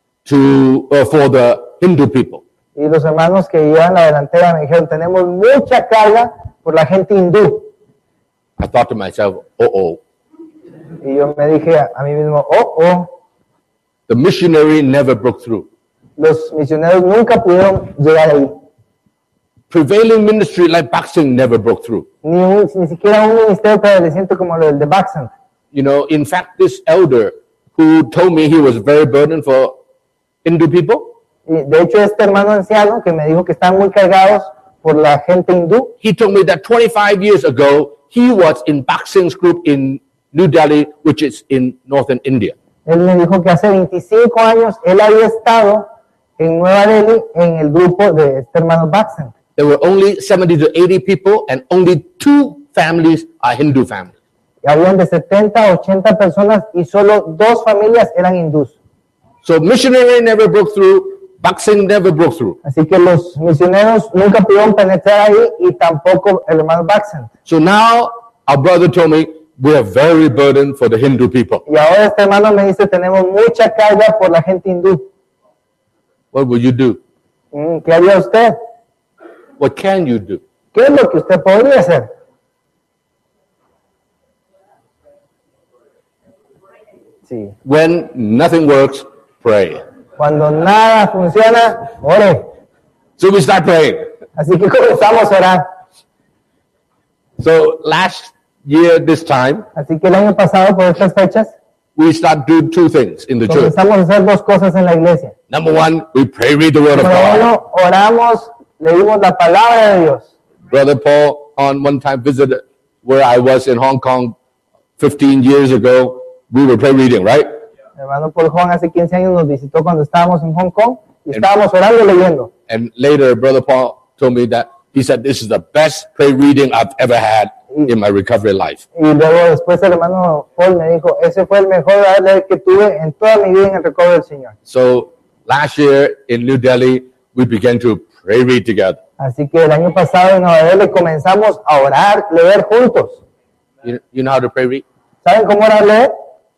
for the Hindu people. Y los hermanos que llevan la delantera me dijeron, tenemos mucha carga por la gente hindú. I thought to myself, uh-oh. Y yo me dije a mí mismo, oh. The missionary never broke through. Los misioneros nunca pudieron llegar ahí. Prevailing ministry like Baksing never broke through. Ni siquiera un ministerio prevaleciente como el de Baxand. You know, in fact, this elder who told me he was very burdened for Hindu people, Y de hecho, este hermano anciano que me dijo que están muy cargados por la gente hindú, he told me that 25 years ago, he was in Baksing's group in New Delhi, which is in northern India. él me dijo que hace 25 años él había estado en Nueva Delhi en el grupo de este hermano Baxand. There were only 70 to 80 people, and only 2 families are Hindu families. Habían de 70 a 80 personas y solo 2 familias eran hindús. So missionary never broke through, Baksing never broke through. Así que los misioneros nunca pudieron penetrar ahí y tampoco el hermano Baxand. So now our brother told me we are very burdened for the Hindu people. Y ahora este hermano me dice, tenemos mucha carga por la gente hindú. What will you do? ¿Qué haría usted? What can you do? ¿Qué es lo que usted podría hacer? Sí. When nothing works, pray. Cuando nada funciona, ore. So we start praying. Así que comenzamos a orar. So last year, this time, Así que el año pasado, por estas fechas, we start doing 2 things in the church. comenzamos a hacer 2 cosas en la iglesia. Number 1, we pray, read the word of Número God. 1, oramos, leímos la palabra de Dios. Brother Paul on one time visited where I was in Hong Kong 15 years ago. We were prayer reading, right? El hermano Paul Juan hace 15 años nos visitó cuando estábamos en Hong Kong y estábamos orando y leyendo. And later, Brother Paul told me that he said, this is the best prayer reading I've ever had in my recovery life. Y luego después el hermano Paul me dijo, ese fue el mejor leer que tuve en toda mi vida en el recobro del Señor. So last year in New Delhi, we began to pray read together. Así que el año pasado en Nueva Delhi comenzamos a orar, leer juntos. You know how to pray read? ¿Saben cómo orar, leer?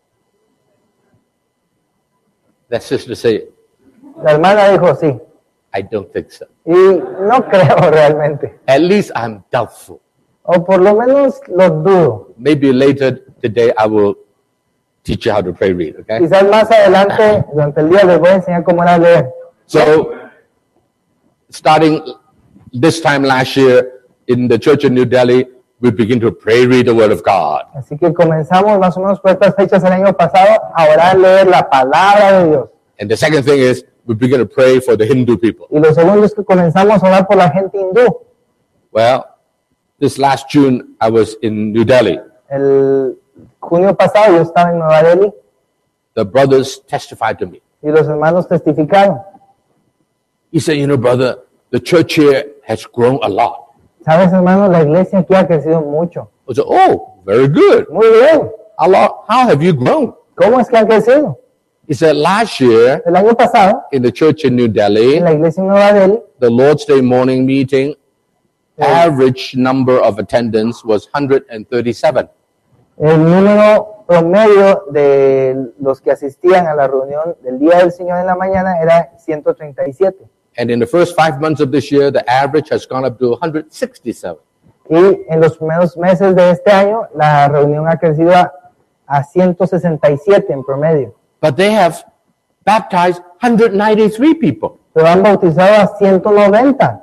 That sister said, La hermana dijo sí. I don't think so. Y no creo realmente. At least I'm doubtful. O por lo menos lo dudo. Maybe later today I will teach you how to pray read, okay? Quizás más adelante, durante el día, les voy a enseñar cómo orar, leer. So, starting this time last year in the church in New Delhi, we begin to pray, read the word of God. Así que comenzamos más o menos por estas fechas el año pasado a orar, leer la palabra de Dios. And the second thing is we begin to pray for the Hindu people. Y lo segundo es que comenzamos a orar por la gente hindú. Well, this last June I was in New Delhi. El junio pasado yo estaba en Nueva Delhi The brothers testified to me. y los hermanos testificaron. He said, you know, brother, the church here has grown a lot. Sabes, hermano, la iglesia aquí ha crecido mucho. I said, oh, very good. Muy bien. How have you grown? ¿Cómo es que han crecido? He said, last year El año pasado, in the church in New en Delhi, la iglesia en Nueva Delhi, the Lord's Day morning meeting, average number of attendance was 137. el número promedio de los que asistían a la reunión del Día del Señor en la mañana era 137. And in the first 5 months of this year, the average has gone up to 167. Y en los primeros meses de este año, la reunión ha crecido a 167 en promedio. But they have baptized 193 people. Pero han bautizado a 190.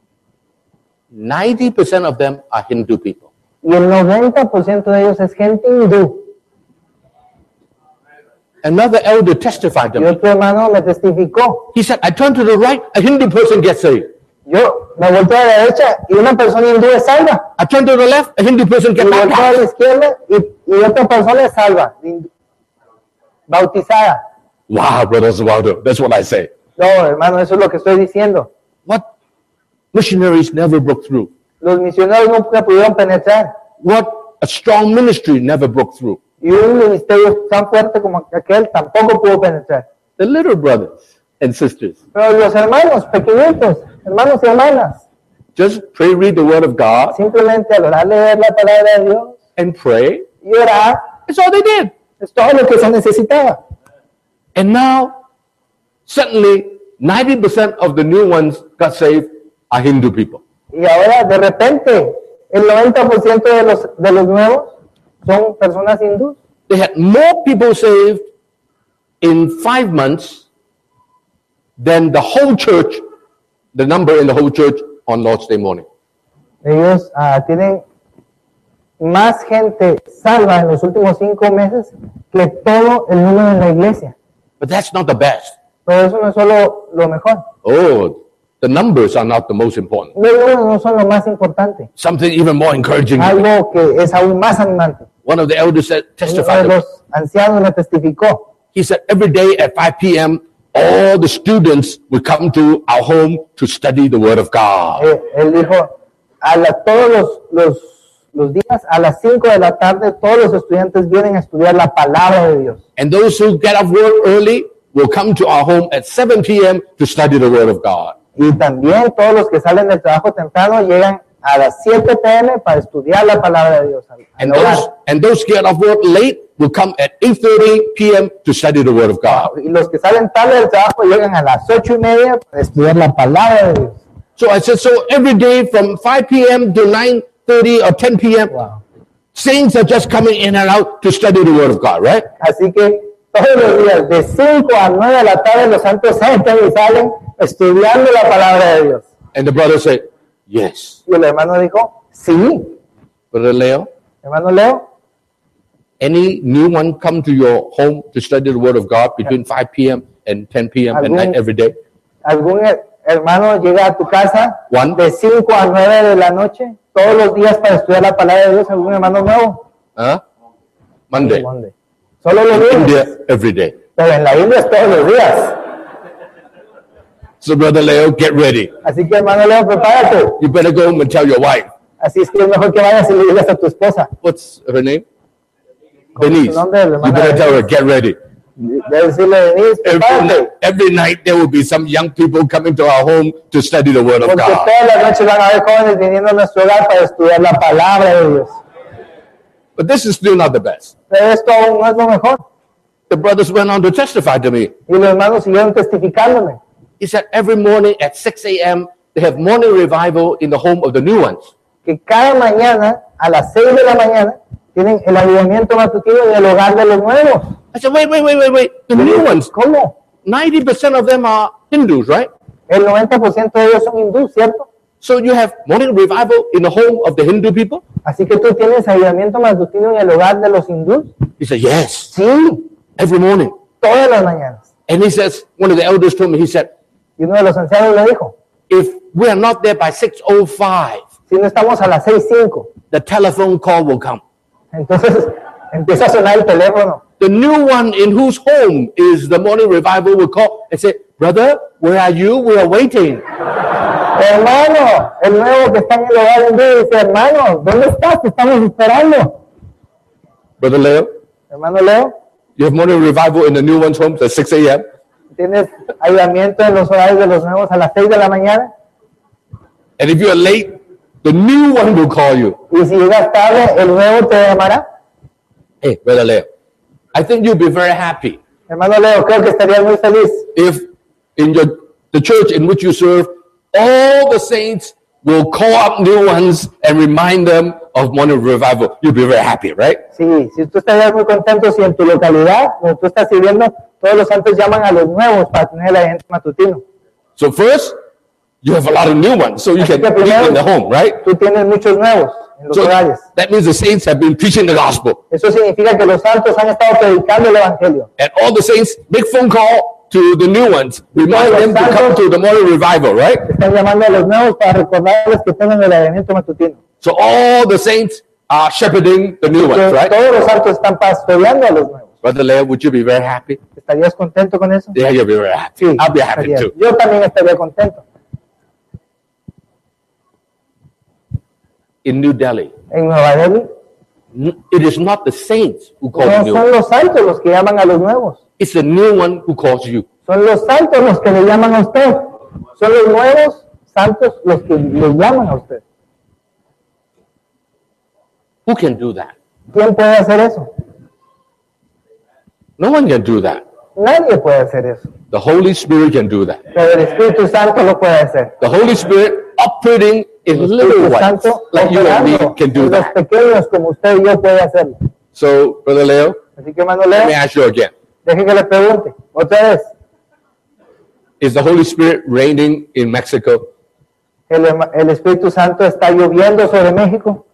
90% of them are Hindu people. Y el 90% de ellos es gente hindú. Another elder testified to Y me. otro hermano me testificó. He said, I turn to the right, a Hindu person gets saved. Yo me volteo a la derecha y una persona hindú es salva. I turn to the left, a Hindu person Y gets volteo a la baptized. izquierda y otra persona es salva. Bautizada. Wow, brothers, wow, that's what I say. No, hermano, eso es lo que estoy diciendo. What missionaries never broke through. Los misioneros nunca pudieron penetrar. What a strong ministry never broke through. Y un ministerio tan fuerte como aquel tampoco pudo penetrar. The little brothers and sisters Pero los hermanos pequeñitos, hermanos y hermanas, just pray, read the word of God, simplemente al orar, leer la palabra de Dios and pray. y orar, That's all they did. es todo lo que se necesitaba. And now, suddenly, 90% of the new ones got saved are Hindu people. Y ahora, de repente, el 90% de los nuevos son personas hindús. They had more people saved in 5 months than the whole church, the number in the whole church on Lord's Day morning. Ellos tienen más gente salva en los últimos 5 meses que todo el número en la iglesia. But that's not the best. Pero eso no es solo lo mejor. Oh, the numbers are not the most important. Los números no son lo más importante. Something even more encouraging. Algo que es aún más animante. One of the elders said, Uno de testified. los ancianos le testificó. He said, every day at 5 p.m., all the students would come to our home to study the Word of God. Él dijo, todos los días a las 5 de la tarde, todos los estudiantes vienen a estudiar la palabra de Dios. And those who get off work early will come to our home at 7 p.m. to study the Word of God. Y también todos los que salen del trabajo temprano llegan a las 7 p.m. para estudiar la palabra de Dios. And those get off work late will come at 8:30 p.m. to study the Word of God. Y los que salen tarde del trabajo llegan a las 8:30 para estudiar la palabra de Dios. So I said, so every day from 5 p.m. to 9:30 or 10 p.m., Wow. saints are just coming in and out to study the Word of God, right? Así que todos los días, de 5 a 9 de la tarde, los santos entran y salen estudiando la palabra de Dios. And the brother said, yes. Y el hermano dijo, sí. Brother Leo, Hermano Leo, any new one come to your home to study the Word of God between 5 p.m. and 10 p.m. at night every day? ¿algún hermano llega a tu casa One. de 5 a 9 de la noche, todos los días para estudiar la palabra de Dios? ¿Algún hermano nuevo? Monday. ¿Dónde? Solo los In días. India, every day. Pero en la India es todos los días. So Brother Leo, get ready. Así que hermano Leo, prepárate. You better go home and tell your wife. Así es que es mejor que vayas y le digas a tu esposa. What's her name? ¿Cómo es Denise. su nombre de la You hermana better tell her, Denise? get ready. Debe decirle, Denise, prepárate. Every night there will be some young people coming to our home to study the Word of Porque God. todas las noches van a haber jóvenes viniendo a nuestro hogar para estudiar la palabra de Dios. But this is still not the best. Pero esto aún no es lo mejor. The brothers went on to testify to me. Y los hermanos siguieron testificándome. He said every morning at 6 a.m. they have morning revival in the home of the new ones. Que cada mañana, a las 6 de la mañana, tienen el avivamiento matutino en el hogar de los nuevos. I said, wait. The new ones, ¿Cómo? 90% of them are Hindus, right? El 90% de ellos son hindús, ¿cierto? So you have morning revival in the home of the Hindu people? Así que tú tienes avivamiento matutino en el hogar de los hindús. He said, yes, Sí, every morning. todas las mañanas. And he says, one of the elders told me, he said, Y uno de los ancianos le dijo, if we are not there by 6:05, si no estamos a las 6:05, the telephone call will come. entonces empieza a sonar el teléfono. The new one in whose home is the morning revival will call and say, brother, where are you? We are waiting. Hermano, el nuevo que está en el hogar hindú dice, hermano, ¿dónde estás? Te estamos esperando. Brother Leo, Hermano Leo, you have morning revival in the new one's homes at 6 a.m. ¿tienes avivamiento en los horarios de los nuevos a las 6 de la mañana? And if you are late, the new one will call you. Y si llegas tarde, el nuevo te llamará. Hey, Brother Leo, I think you'll be very happy Hermano Leo, creo que estarías muy feliz if in the church in which you serve, all the saints will call up new ones and remind them of morning revival. You'll be very happy, right? Sí, si tú estarías muy contento si en tu localidad, donde tú estás sirviendo, todos los santos llaman a los nuevos para tener el evento matutino. So first, you have a lot of new ones, so you Así can que preach primero, in the home, right? tú tienes muchos nuevos en los So hogares. that means the saints have been preaching the gospel. Eso significa que los santos han estado predicando el evangelio. And all the saints make phone call to the new ones, remind them to come to the morning revival, right? Están llamando a los nuevos para recordarles que tengan el avivamiento matutino. So all the saints are shepherding the new ones, Que right? todos los santos están pastoreando a los nuevos. Brother Leo, would you be very happy? ¿Estarías contento con eso? Yeah, you'll be very happy. Sí, I'll be happy estarías. too. Yo también estaría contento. In New Delhi, En Nueva Delhi, it is not the saints who call the no new son one. los santos los que llaman a los nuevos. It's the new one who calls you. Son los santos los que le llaman a usted. Son los nuevos santos los que le llaman a usted. Who can do that? ¿Quién puede hacer eso? No one can do that. Nadie puede hacer eso. The Holy Spirit can do that. Pero el Espíritu Santo lo puede hacer. The Holy Spirit operating in El little Espíritu ones Santo like you and me operando can do en los that. pequeños como usted y yo puede hacerlo. So, Brother Leo, Así que, hermano let me Leo, ask you again. Deje que le pregunte. Otra vez. Is the Holy Spirit reigning in Mexico? ¿El Espíritu Santo está lloviendo sobre México?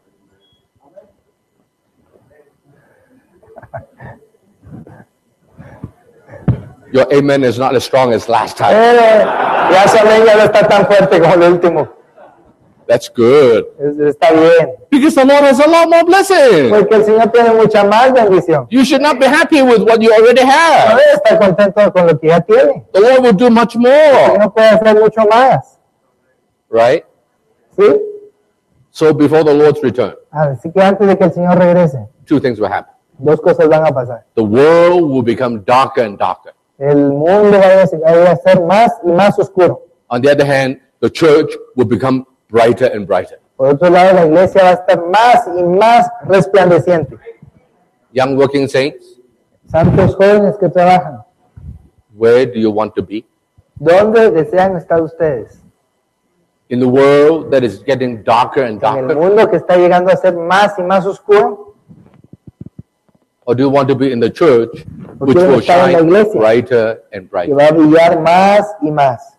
Your amen is not as strong as last time. Ya su amén ya no está tan fuerte como el último. That's good. Está bien. Because the Lord has a lot more blessing. Porque el Señor tiene mucha más bendición. You should not be happy with what you already No have. debe estar contento con lo que ya tiene. The Lord will do much El more. Señor puede hacer mucho más. Right? ¿Sí? So before the Lord's return, Así que antes de que el Señor regrese, two things will happen. dos cosas van a pasar. The world will become darker and darker. El mundo va a ser más y más oscuro. On the other hand, the church will become brighter and brighter. Por otro lado, la iglesia va a estar más y más resplandeciente. Young working saints, Santos jóvenes que trabajan, where do you want to be? ¿dónde desean estar ustedes? In the world that is getting darker and ¿En el darker? mundo que está llegando a ser más y más oscuro? Or do you want to be in the church which quieren will estar en la shine iglesia. brighter and Que brighter? va a brillar más y más.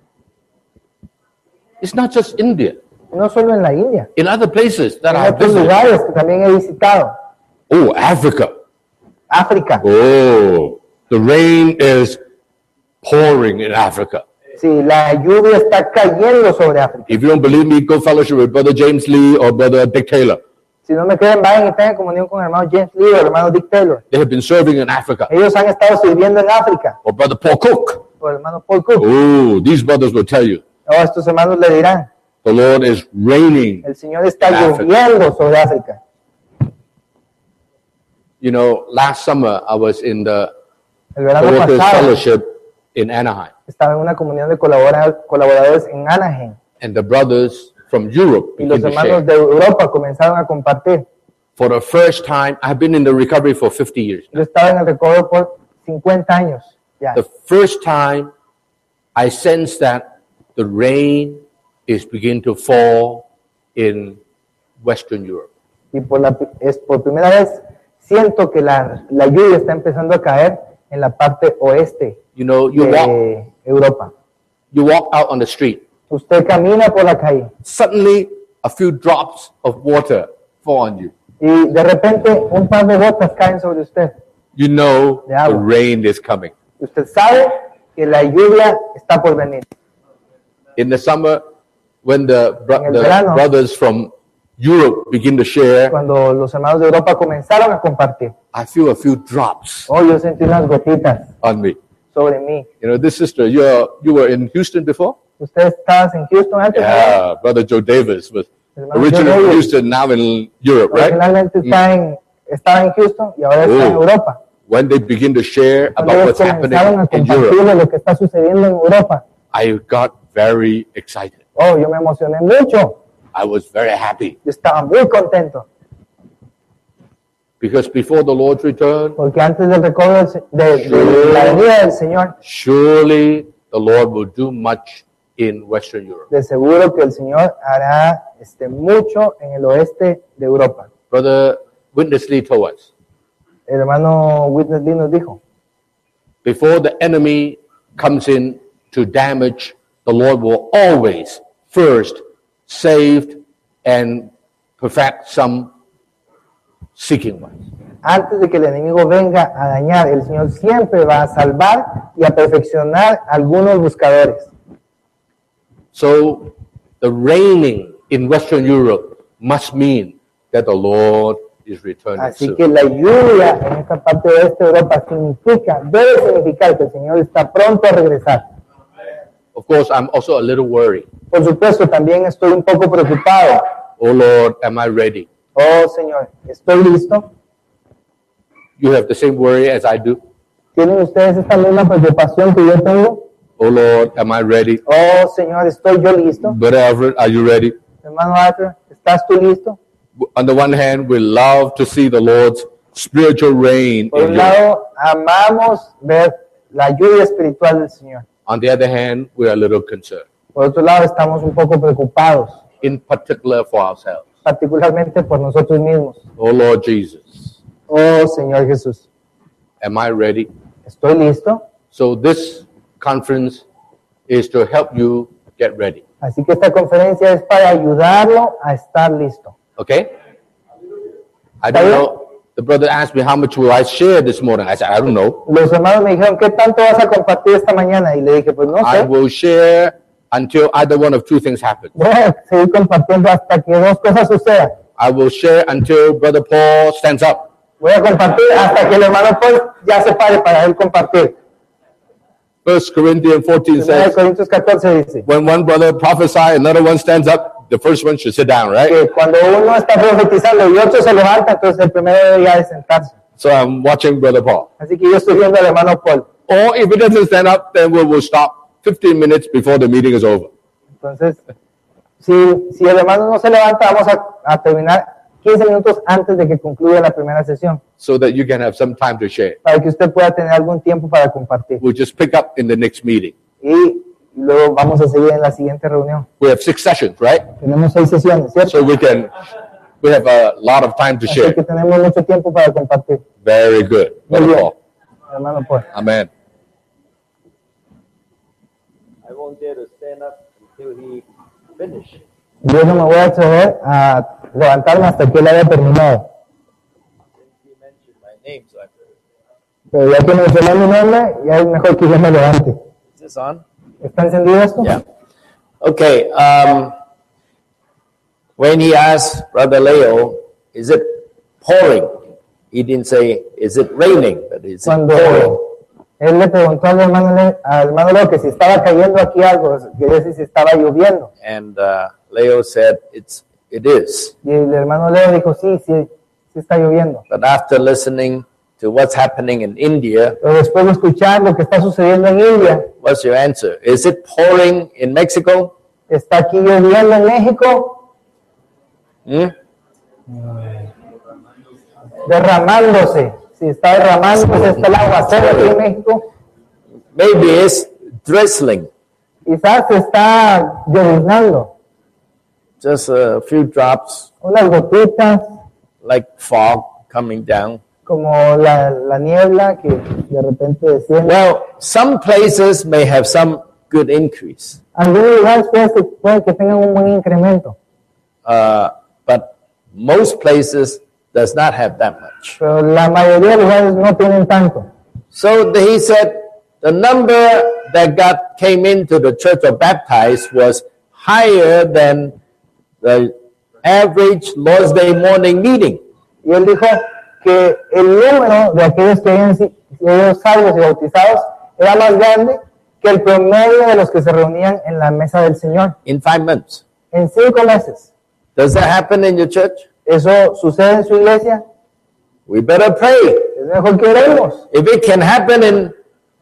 It's not just India. No solo en la India, In other places that en I have otros visited. lugares que también he visitado. Oh, Africa. África. Oh, the rain is pouring in Africa. Sí, la lluvia está cayendo sobre África. If you don't believe me, go fellowship with Brother James Lee or Brother Dick Taylor. Si no me creen, vayan y tengan comunión con el hermano James Lee o el hermano Dick Taylor. They have been serving in Africa. Ellos han estado sirviendo en África. Or Brother Paul Cook. O el hermano Paul Cook. Oh, these brothers will tell you. O estos hermanos le dirán, The Lord is raining. el Señor está En África. lloviendo sobre África. You know, last summer I was in the El verano Workers pasado Fellowship in Anaheim. estaba en una comunión de colaboradores en Anaheim. And the brothers from Europe Y los began to hermanos share. de Europa comenzaron a compartir. For the first time, I've been in the recovery for 50 years. Yo estaba en el recovery por 50 años. Ya. The first time I sensed that the rain is beginning to fall in Western Europe. Y por primera vez siento que la lluvia está empezando a caer en la parte oeste You know, you de Europa. walk out on the street. Usted camina por la calle Suddenly, a few drops of water fall on you. y de repente un par de gotas caen sobre usted. You know De the agua. rain is coming. Usted sabe que la lluvia está por venir. In the summer, when the En el verano. brothers from Europe begin to share, Cuando los hermanos de Europa comenzaron a compartir, I feel a few drops yo sentí unas gotitas on me. sobre mí. You know, this sister, you were in Houston before? ¿Usted estaba en Houston antes? Yeah, Brother Joe Davis was Hermano originally Joe from Davis. Houston, now in Europe, right? Originalmente estaba en Houston y ahora está en Oh. Europa. When they begin to share Cuando about ellos what's happening comenzaron a in compartir Europe, de lo que está sucediendo en Europa, I got very excited. yo me emocioné mucho. I was very happy Yo estaba muy contento because before the Lord's return, porque antes del recobro de la venida del Señor, surely the Lord will do much in Western Europe. de seguro que el Señor hará mucho en el oeste de Europa. Brother Witness Lee told us, El hermano Witness Lee nos dijo, before the enemy comes in to damage, the Lord will always first save and perfect some seeking ones. antes de que el enemigo venga a dañar, el Señor siempre va a salvar y a perfeccionar a algunos buscadores. So the reigning in Western Europe must mean that the Lord is returning Así soon. que la lluvia en esta parte de este Europa debe significar que el Señor está pronto a regresar. Of course, I'm also a little worried. Por supuesto, también estoy un poco preocupado. Oh Lord, am I ready? Oh Señor, ¿estoy listo? You have the same worry as I do. ¿Tienen ustedes esta misma preocupación que yo tengo? Oh Lord, am I ready? Oh Señor, ¿estoy yo listo? Brother Alfred, are you ready? Hermano Arthur, ¿estás tú listo? On the one hand, we love to see the Lord's spiritual reign Por in un Europe. lado, amamos ver la lluvia espiritual del Señor. On the other hand, we are a little concerned, Por otro lado, estamos un poco preocupados, in particular for ourselves. particularmente por nosotros mismos. Oh Lord Jesus, Oh Señor Jesús, am I ready? Estoy listo. So this conference is to help you get ready. Así que esta conferencia es para ayudarlo a estar listo. Okay? I don't know. The brother asked me how much will I share this morning. I said, I don't know. Los hermanos me dijeron, ¿qué tanto vas a compartir esta mañana? Y le dije, pues no I sé. will share until either one of two things happen. Voy a seguir compartiendo hasta que dos cosas sucedan. I will share until Brother Paul stands up. Voy a compartir hasta que el hermano Paul ya se pare para él compartir. 1 Corinthians 14 1 says, Corintios 14 dice when one brother prophesies, another one stands up, the first one should sit down, right? que cuando uno está profetizando y otro se levanta, entonces el primero debería de sentarse. So I'm watching Brother Paul. Así que yo estoy viendo al hermano Paul. Or if he doesn't stand up, then we will stop 15 minutes before the meeting is over. Entonces, si el hermano no se levanta, vamos a terminar 15 minutos antes de que concluya la primera sesión, So that you can have some time to share. para que usted pueda tener algún tiempo para compartir. We'll just pick up in the next meeting. Y luego vamos a seguir en la siguiente reunión. We have 6 sessions, right? Tenemos 6 sesiones, ¿cierto? So we have a lot of time to Así share. que tenemos mucho tiempo para compartir. Very good. Muy Brother bien, Paul. hermano Paul. Amen. I won't dare to stand up until he finishes. Yo no me voy a atrever a levantarme hasta que él haya terminado. He mentioned my name, so I Pero ya que mencionó mi nombre, ya es mejor que yo me levante. is this on? ¿Está encendido esto? Yeah. Okay. When he asked Brother Leo, is it pouring? He didn't say, is it raining? But is it pouring? Cuando él le preguntó al hermano Leo que si estaba cayendo aquí algo, quería decir si estaba lloviendo. And Leo said, it is. Y el hermano Leo dijo, sí está lloviendo. But after listening to what's happening in India, Pero después de escuchar lo que está sucediendo en India, what's your answer? Is it pouring in Mexico? ¿está aquí lloviendo en México? Hmm? Derramándose. Si está derramándose, está el aguacero aquí en México. Maybe it's drizzling, Quizás se está lloviznando. just a few drops Unas gotitas, like fog coming down. como la niebla que de repente desciende. Well, some places may have some good increase, Algunos lugares puede que tengan un buen incremento, but most places does not have that much. pero la mayoría de lugares no tienen tanto. So he said the number that came into the church or baptized was higher than the average Lord's Day morning meeting. Y él dijo que el número de aquellos que habían sido salvos y bautizados era más grande que el promedio de los que se reunían en la mesa del Señor In 5 months. en 5 meses. Does that happen in your church? ¿Eso sucede en su iglesia? We better pray. Es mejor que oremos. If it can happen in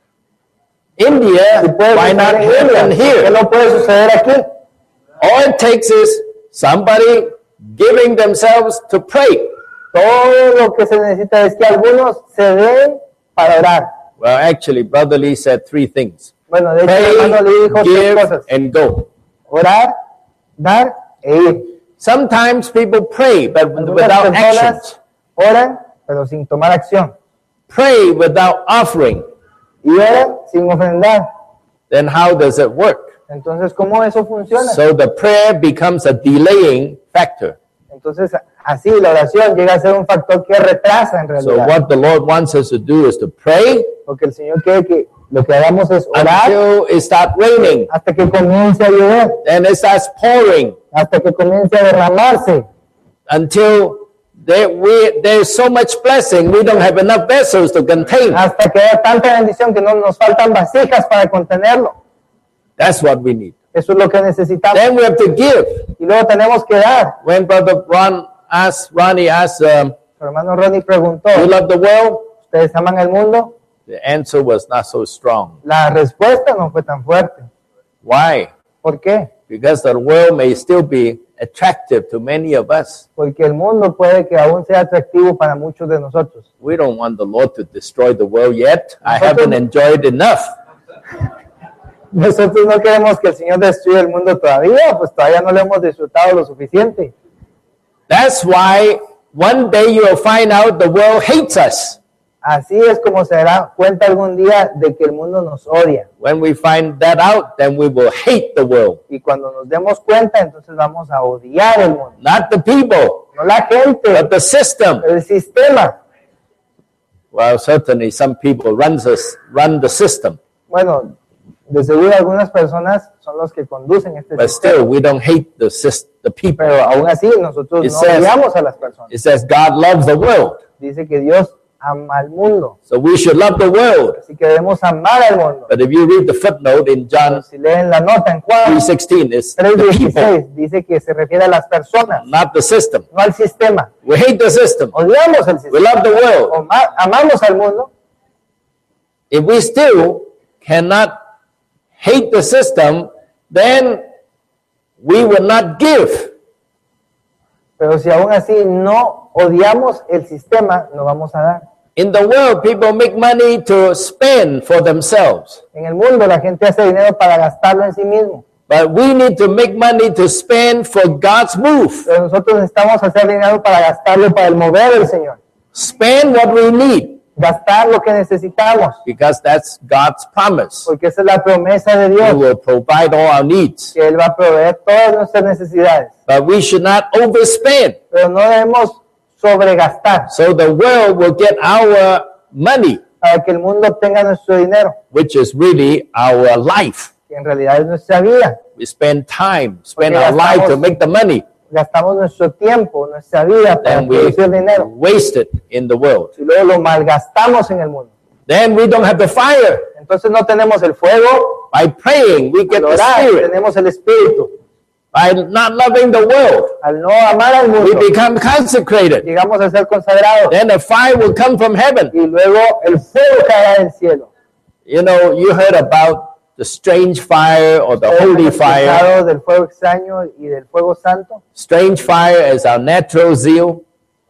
India, Si puede why suceder not en happen India, ¿por qué here? no puede suceder aquí? All it takes is somebody giving themselves to pray. Todo lo que se necesita es que algunos se den para orar. Well, actually, Brother Lee said 3 things. Bueno, de hecho, el hermano le dijo Pray, 3 give, cosas. and go. Orar, dar e ir. Sometimes people pray, but Algunas without personas actions. oran, pero sin tomar acción. Pray without offering. Y oran sin ofrendar. Then how does it work? Entonces, ¿cómo eso funciona? So the prayer becomes a delaying factor. Entonces, así la oración llega a ser un factor que retrasa en So realidad. what the Lord wants us to do is to pray Porque el Señor quiere que lo que hagamos es orar until it starts raining. hasta que comience a llover, Then it starts pouring hasta que comience a derramarse, until there's so much blessing, we don't have enough vessels to contain. hasta que haya tanta bendición que no nos faltan vasijas para contenerlo. That's what we need. Eso es lo que necesitamos. Then we have to give. Y luego tenemos que dar. When Brother Ronnie asked, Su hermano Ronnie preguntó, you love the world? ¿ustedes aman el mundo? The answer was not so strong. La respuesta no fue tan fuerte. Why? ¿Por qué? Because the world may still be attractive to many of us. Porque el mundo puede que aún sea atractivo para muchos de nosotros. We don't want the Lord to destroy the world yet. I haven't enjoyed enough. Nosotros no queremos que el Señor destruya el mundo todavía, pues todavía no lo hemos disfrutado lo suficiente. That's why one day you'll find out the world hates us. Así es como se dará cuenta algún día de que el mundo nos odia. When we find that out, then we will hate the world. Y cuando nos demos cuenta, entonces vamos a odiar el mundo. Not the people, No la gente, but the system. el sistema. Well, certainly some people run the system, Bueno, de seguro algunas personas son los que conducen este but sistema. still we don't hate the people. Pero aún así nosotros It no says- odiamos a las personas. It says God loves the world, Dice que Dios ama al mundo. so we should love the world. Así que debemos amar al mundo. But if you read the footnote in John Si leen la nota en Juan 3:16, it's the people, 3:16, dice que se refiere a las personas, not the system. no al sistema. We hate the system. Odiamos el We sistema. love the world. Amamos al mundo. If we still cannot hate the system, then we will not give. Pero si aún así no odiamos el sistema, no vamos a dar. In the world, people make money to spend for themselves. En el mundo la gente hace dinero para gastarlo en sí mismo. But we need to make money to spend for God's move. Pero nosotros necesitamos hacer dinero para gastarlo para el mover del Señor. Spend what we need, Gastar lo que necesitamos. because that's God's promise. Porque esa es la promesa de He Dios. will provide all our needs. Que Él va a proveer todas nuestras necesidades. But we should not overspend, Pero no debemos sobregastar so the world will get our money, para que el mundo obtenga nuestro dinero. which is really our life. Que en realidad es nuestra vida. We spend time, spend Porque our life to gastamos- make the money, Gastamos nuestro tiempo, nuestra vida para then we producir dinero. waste it in the world. Y luego lo malgastamos en el mundo. Then we don't have the fire. Entonces no tenemos el fuego. By praying, we get Al the orar, spirit. tenemos el espíritu. By not loving the world, Al no amar al we mundo, become consecrated. llegamos a ser consagrados. Then a fire will come from heaven. Y luego el fuego caerá del cielo. You know, you heard about the strange fire or the holy Hemos fire. escuchado del fuego extraño y del fuego santo. Strange fire is our natural zeal.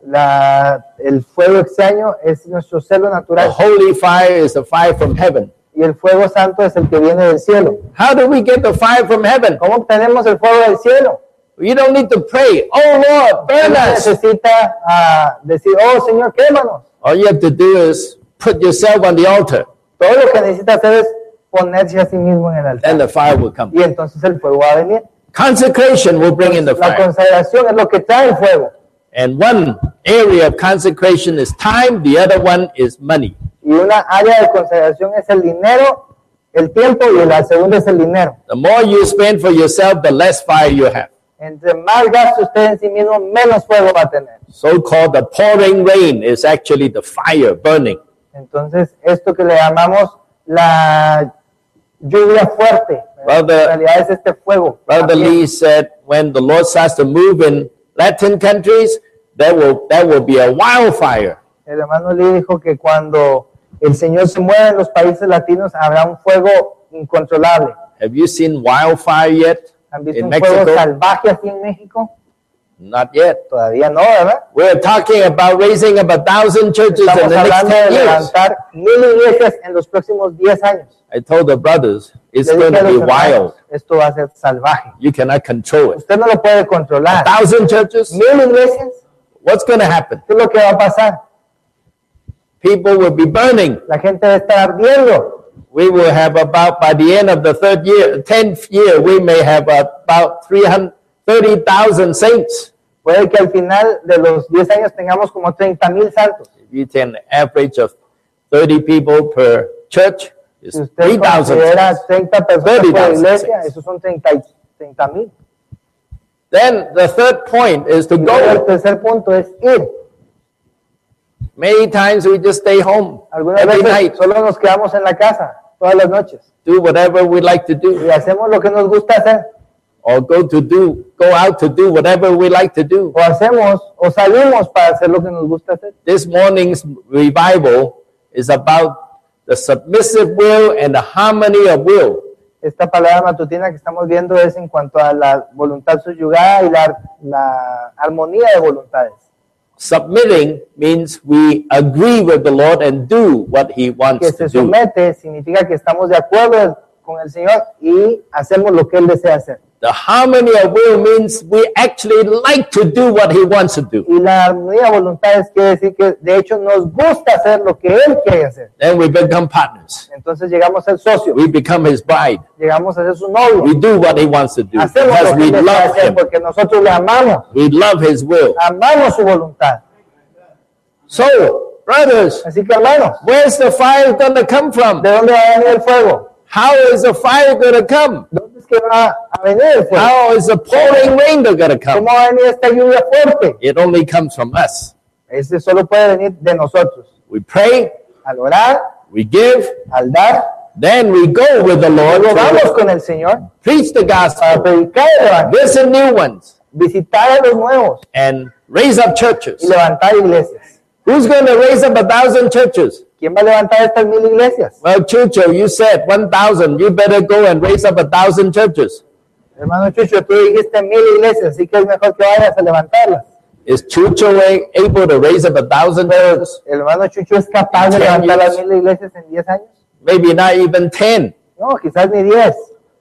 El fuego extraño es nuestro celo The natural. holy fire is the fire from heaven. Y el fuego santo es el que viene del cielo. How do we get the fire from heaven? ¿Cómo obtenemos el fuego del cielo? You don't need to pray, oh Lord, burn No us. necesita decir, oh Señor, quémanos. All you have to do is put yourself on the altar, Todo lo que necesita hacer es ponerse a sí mismo en el altar. and the fire will come. Y entonces el fuego va a venir. Consecration will bring in the La fire. consagración es lo que trae el fuego. And one area of consecration is time, the other one is money. Y una área de consagración es el dinero, el tiempo, y la segunda es el dinero. The more you spend for yourself, the less fire you have. Entre más gaste usted en sí mismo, menos fuego va a tener. So-called the pouring rain is actually the fire burning. Entonces, esto que le llamamos la lluvia fuerte, Brother- en realidad es este fuego. Brother Lee said when the Lord starts to move in Latin countries, that will be a wildfire. El hermano Lee dijo que cuando el Señor se mueve en los países latinos, habrá un fuego incontrolable. Have you seen wildfire yet ¿Han visto in un fuego Mexico? salvaje aquí en México? Not yet. Todavía no, ¿verdad? We're talking about raising up 1,000 churches in Estamos the next hablando de 10 years. levantar 1000 iglesias en los próximos 10 años. I told the brothers, it's Le going dije a to be los hermanos, wild. esto va a ser salvaje. You cannot control it. Usted no lo puede controlar. 1,000 churches? 1000 iglesias, What's going to happen? ¿qué es lo que va a pasar? People will be burning. La gente va a estar ardiendo. We will have about, by the end of the 10th year, we may have about 30,000 saints. Puede que al final de los 10 años tengamos como 30,000 santos. If you take an average of 30 people per church, it's Si usted 3,000 considera saints. 30 personas por 30,000 iglesia, saints. esos son 30,000. Then the third point is to Y luego el go. tercer punto es ir. Many times we just stay home Algunas every veces night, solo nos quedamos en la casa todas las noches do whatever we like to y do, hacemos lo que nos gusta hacer. or go out to do whatever we like to do. O hacemos o salimos para hacer lo que nos gusta hacer. This morning's revival is about the submissive will and the harmony of will. Esta palabra matutina que estamos viendo es en cuanto a la voluntad subyugada y la armonía de voluntades. Submitting means we agree with the Lord and do what He Que wants se to do. somete significa que estamos de acuerdo con el Señor y hacemos lo que Él desea hacer. The harmony of will means we actually like to do what he wants to do. Y la armonía de voluntades quiere decir que de hecho nos gusta hacer lo que Él quiere hacer. Then we become partners. Entonces llegamos a ser socios, We become his bride. llegamos a ser su novio. We do what he wants to do Hacemos because lo que we Él desea love hacer him. porque nosotros le amamos, We love his will. amamos su voluntad. So, brothers, Así que hermanos, where's the fire going to come from? ¿de dónde va a venir el fuego? How is the fire going to come? ¿Dónde es que va a venir el fuego? How is the pouring rain going to come? ¿Cómo va a venir esta lluvia fuerte? It only comes from us. Ese solo puede venir de nosotros. We pray, Al orar, we give, al dar, then we go with the Lord luego vamos to con el Señor preach the para gospel, predicar el evangelio, visit new ones, visitar a los nuevos and raise up churches. y levantar iglesias. Who's going to raise up 1,000 churches? ¿Quién va a levantar estas 1000 iglesias? Well, Chucho, you said 1,000. You better go and raise up 1,000 churches. Hermano Chucho, tú dijiste 1000 iglesias, así que es mejor que vayas a levantarlas. Is Chucho able to raise up 1,000 churches? ¿El hermano Chucho es capaz de 10 levantar las years. 1000 iglesias en 10 años? Maybe not even 10. No, quizás ni 10.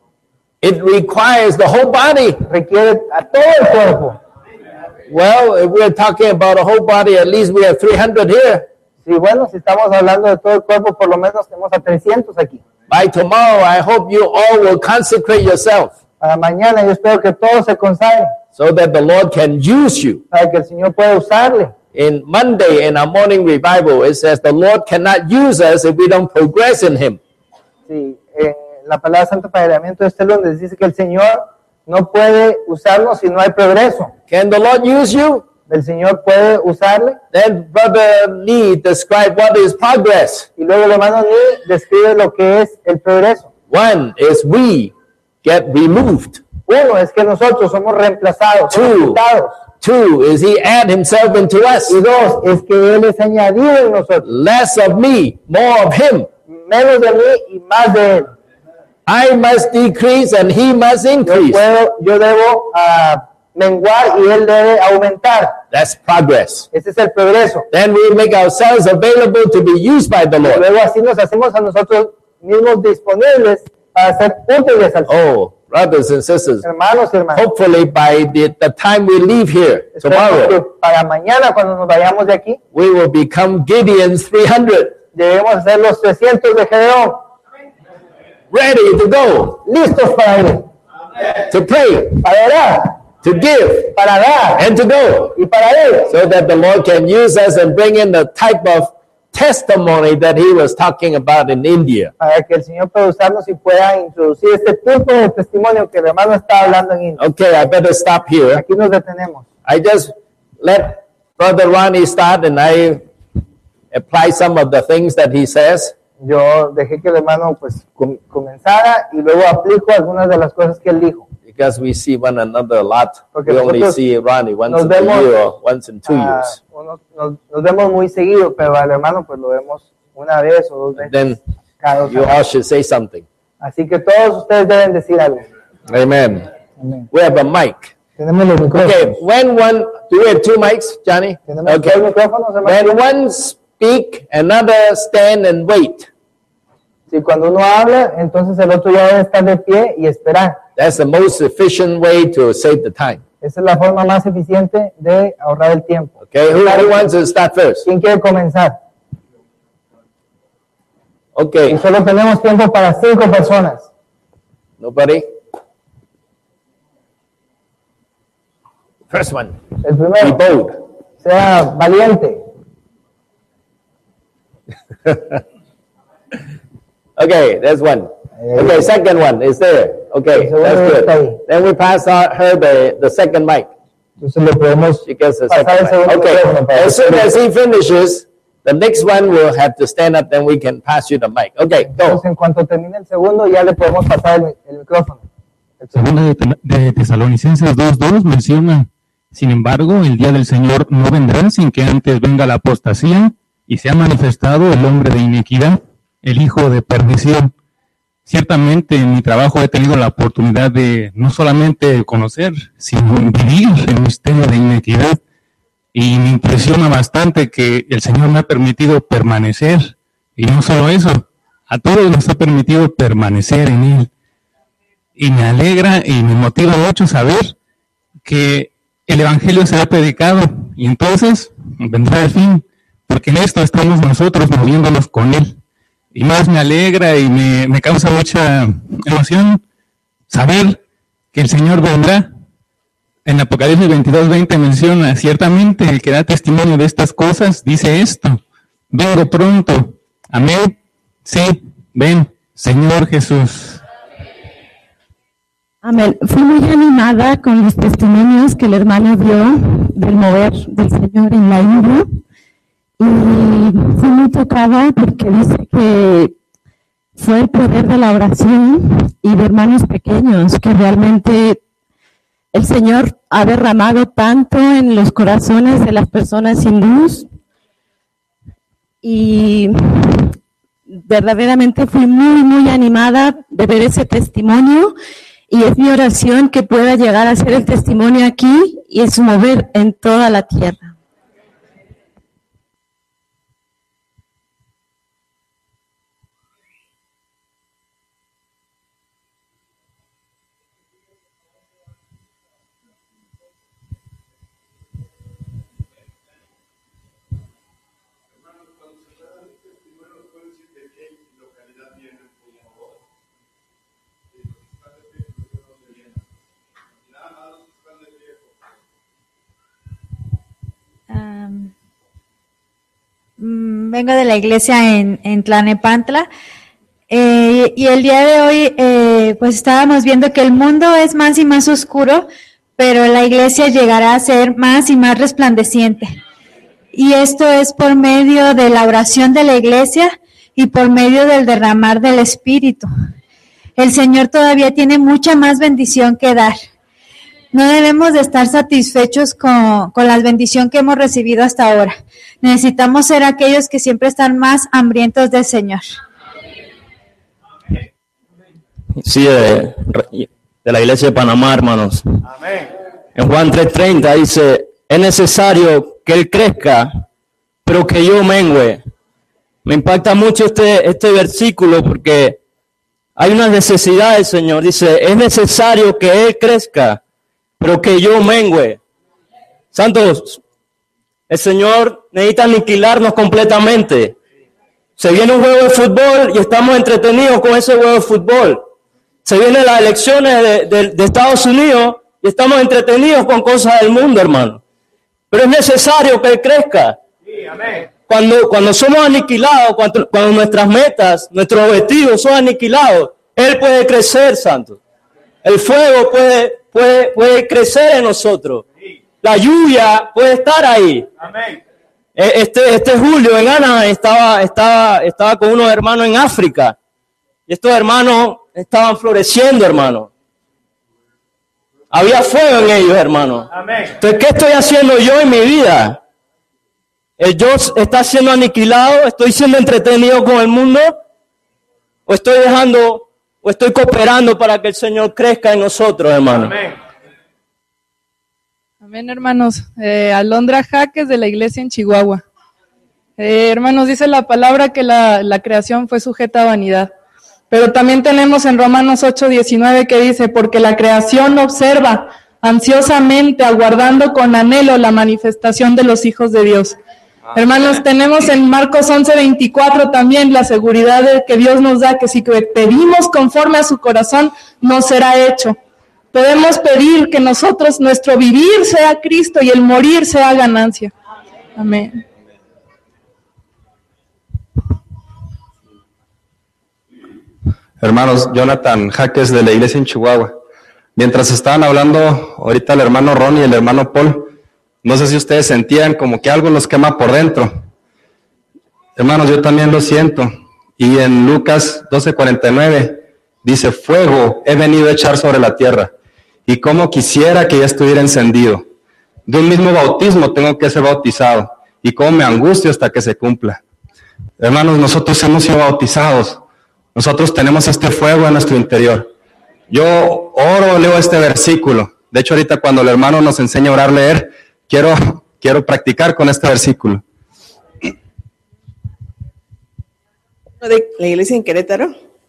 It requires the whole body. Requiere a todo el cuerpo. Well, if we're talking about a whole body, at least we have 300 here. Sí, bueno, si estamos hablando de todo el cuerpo, por lo menos tenemos a 300 aquí. By tomorrow, I hope you all will consecrate yourself Para mañana yo espero que todos se consagren so that the Lord can use you. para que el Señor pueda usarle. In Monday, in our morning revival, it says the Lord cannot use us if we don't progress in Him. Sí, la palabra Santo Padreamiento de este lunes dice que el Señor no puede usarnos si no hay progreso. Can the Lord use you? El Señor puede usarle. Then Brother Lee described what is progress. Y luego el hermano Lee describe lo que es el progreso. One is we get removed. Uno es que nosotros somos reemplazados, somos Two. quitados. Two is He add Himself into us. Y dos es que Él es añadido en nosotros. Less of me, more of Him. Menos de mí y más de Él. I must decrease and He must increase. Yo debo menguar y Él debe aumentar. That's progress. Ese es el progreso. Then we make ourselves available to be used by the Lord. Luego así nos hacemos a nosotros mismos disponibles para ser útiles al Señor. Oh, brothers and sisters, Hermanos y hermanas, hopefully by the time we leave here esperemos que tomorrow, para mañana cuando nos vayamos de aquí, we will become Gideon's 300, debemos ser los 300 de Gedeón, ready to go, listos para ir, to pray, para orar, to give, para dar and to go, y para ir, so that the Lord can use us and bring in the type of testimony that He was talking about in India. para que el Señor pueda usarnos y pueda introducir este tipo de testimonio que el hermano está hablando en India. Okay, I better stop here. Aquí nos detenemos. I just let Brother Ronnie start and I apply some of the things that he says. Yo dejé que el hermano pues comenzara y luego aplico algunas de las cosas que él dijo. Because we see one another a lot. Porque We only nosotros see Ronnie once nos in a vemos, year or once in 2 years. Nos vemos muy seguido, pero al hermano pues lo vemos una vez o dos veces Then cada 2 you años. all should say something. Así que todos ustedes deben decir algo. Amen. Amén. We have a mic. Tenemos los micrófonos. Okay, when one, do we have 2 mics, Johnny? Tenemos Okay. 2 micrófonos, hermano. When one speak, another stand and wait. Si cuando uno habla, entonces el otro ya debe estar de pie y esperar. That's the most efficient way to save the time. Esa es la forma más eficiente de ahorrar el tiempo. Okay, who wants to start first? ¿Quién quiere comenzar? Y Okay, solo tenemos tiempo para 5 personas. nobody? First one, El be primero, bold. sea valiente. Okay, there's one. Okay, second one is there. Okay, that's good. Then we pass her the second mic. Entonces le podemos She gets the pasar el second mic. segundo Okay, micrófono para as soon que- as he finishes, the next one will have to stand up, then we can pass you the mic. Okay, go. Entonces, en cuanto termine el segundo, ya le podemos pasar el micrófono. Segunda de Tesalonicenses 2:2 menciona, sin embargo, el día del Señor no vendrá sin que antes venga la apostasía y se ha manifestado el hombre de iniquidad, el hijo de perdición. Ciertamente en mi trabajo he tenido la oportunidad de no solamente conocer, sino vivir el misterio de iniquidad. Y me impresiona bastante que el Señor me ha permitido permanecer. Y no solo eso, a todos nos ha permitido permanecer en Él. y me alegra y me motiva mucho saber que el Evangelio será predicado y entonces vendrá el fin, porque en esto estamos nosotros moviéndonos con Él. Y más me alegra y me causa mucha emoción saber que el Señor vendrá. En Apocalipsis 22:20 menciona, ciertamente el que da testimonio de estas cosas dice esto: vengo pronto. Amén. Sí, ven, Señor Jesús. Amén. Fui muy animada con los testimonios que el hermano dio del mover del Señor en la India. Y fui muy tocada porque dice que fue el poder de la oración y de hermanos pequeños, que realmente el Señor ha derramado tanto en los corazones de las personas hindús. Y verdaderamente fui muy, muy animada de ver ese testimonio. Y es mi oración que pueda llegar a ser el testimonio aquí y es mover en toda la tierra. Vengo de la iglesia en Tlanepantla y el día de hoy pues estábamos viendo que el mundo es más y más oscuro, pero la iglesia llegará a ser más y más resplandeciente. Y esto es por medio de la oración de la iglesia y por medio del derramar del Espíritu. El Señor todavía tiene mucha más bendición que dar. No debemos de estar satisfechos con la bendición que hemos recibido hasta ahora. Necesitamos ser aquellos que siempre están más hambrientos del Señor. Sí, de la iglesia de Panamá, hermanos. Amén. En Juan 3:30 dice, es necesario que Él crezca, pero que yo mengüe. Me impacta mucho este versículo porque hay una necesidad del Señor. Dice, es necesario que Él crezca, pero que yo mengüe. Santos, el Señor necesita aniquilarnos completamente. Se viene un juego de fútbol y estamos entretenidos con ese juego de fútbol. Se vienen las elecciones de Estados Unidos y estamos entretenidos con cosas del mundo, hermano. Pero es necesario que Él crezca. Sí, amén. Cuando somos aniquilados, cuando nuestras metas, nuestros objetivos son aniquilados, Él puede crecer, santo. El fuego puede crecer en nosotros. La lluvia puede estar ahí. Amén. Este julio en Anaheim estaba con unos hermanos en África. Y estos hermanos estaban floreciendo, hermano. Había fuego en ellos, hermano. Amén. Entonces, ¿qué estoy haciendo yo en mi vida? ¿El yo está siendo aniquilado? ¿Estoy siendo entretenido con el mundo? ¿O estoy cooperando para que el Señor crezca en nosotros, hermano? Amén. Amén, hermanos. Alondra Jaques de la iglesia en Chihuahua. Hermanos, dice la palabra que la creación fue sujeta a vanidad. Pero también tenemos en Romanos 8:19 que dice, porque la creación observa ansiosamente, aguardando con anhelo la manifestación de los hijos de Dios. Hermanos, tenemos en Marcos 11:24 también la seguridad de que Dios nos da, que si pedimos conforme a su corazón, nos será hecho. Podemos pedir que nuestro vivir sea Cristo y el morir sea ganancia. Amén. Hermanos, Jonathan Jaques de la iglesia en Chihuahua. Mientras estaban hablando ahorita el hermano Ron y el hermano Paul, no sé si ustedes sentían como que algo los quema por dentro. Hermanos, yo también lo siento. Y en Lucas 12:49 dice, fuego he venido a echar sobre la tierra. Y como quisiera que ya estuviera encendido. De un mismo bautismo tengo que ser bautizado. Y cómo me angustio hasta que se cumpla. Hermanos, nosotros hemos sido bautizados. Nosotros tenemos este fuego en nuestro interior. Yo leo este versículo. De hecho, ahorita cuando el hermano nos enseña a orar, leer, quiero practicar con este versículo. De la iglesia en Querétaro.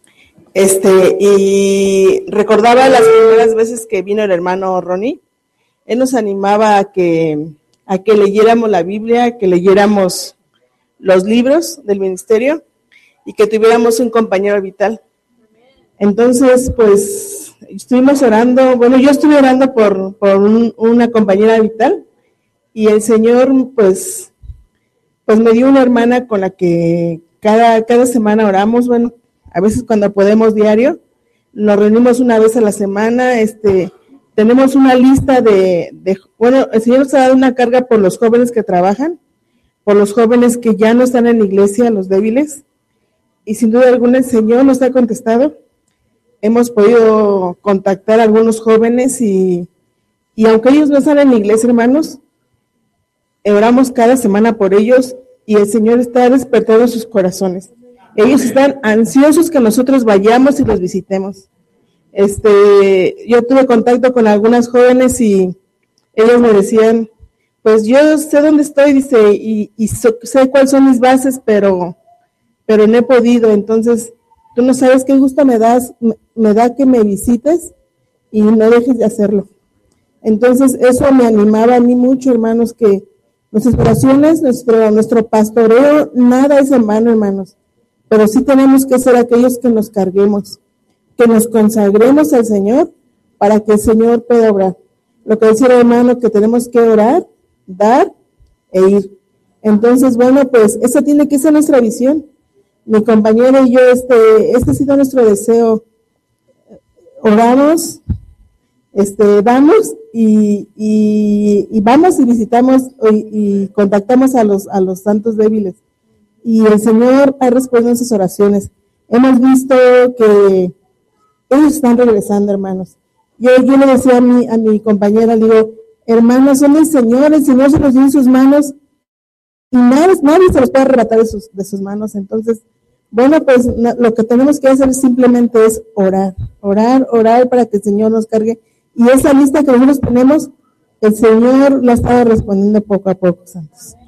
Y recordaba las primeras veces que vino el hermano Ronnie. Él nos animaba a que leyéramos la Biblia, que leyéramos los libros del ministerio y que tuviéramos un compañero vital. Entonces, pues, estuvimos orando, yo estuve orando por una compañera vital y el Señor, pues me dio una hermana con la que cada semana oramos, a veces cuando podemos diario, nos reunimos una vez a la semana, tenemos una lista el Señor nos ha dado una carga por los jóvenes que trabajan, por los jóvenes que ya no están en la iglesia, los débiles, y sin duda alguna el Señor nos ha contestado. Hemos podido contactar a algunos jóvenes y aunque ellos no están en la iglesia, hermanos, oramos cada semana por ellos y el Señor está despertando sus corazones. Ellos están ansiosos que nosotros vayamos y los visitemos. Yo tuve contacto con algunas jóvenes y ellos me decían, pues yo sé dónde estoy, dice, y sé cuáles son mis bases, pero no he podido. Entonces, tú no sabes qué gusto me da que me visites y no dejes de hacerlo. Entonces, eso me animaba a mí mucho, hermanos, que nuestras oraciones, nuestro pastoreo, nada es en vano, hermanos. Pero sí tenemos que ser aquellos que nos carguemos, que nos consagremos al Señor para que el Señor pueda obrar. Lo que decía el hermano, que tenemos que orar, dar e ir. Entonces, pues esa tiene que ser nuestra visión. Mi compañera y yo, este ha sido nuestro deseo. Oramos, vamos y vamos y visitamos y contactamos a los santos débiles. Y el Señor ha respondido en sus oraciones. Hemos visto que ellos están regresando, hermanos. Yo le decía a mi compañera, le digo, hermanos, son el Señor se los dio en sus manos y nadie se los puede arrebatar de sus manos. Entonces, pues lo que tenemos que hacer simplemente es orar para que el Señor nos cargue. Y esa lista que nosotros tenemos, el Señor la está respondiendo poco a poco, santos.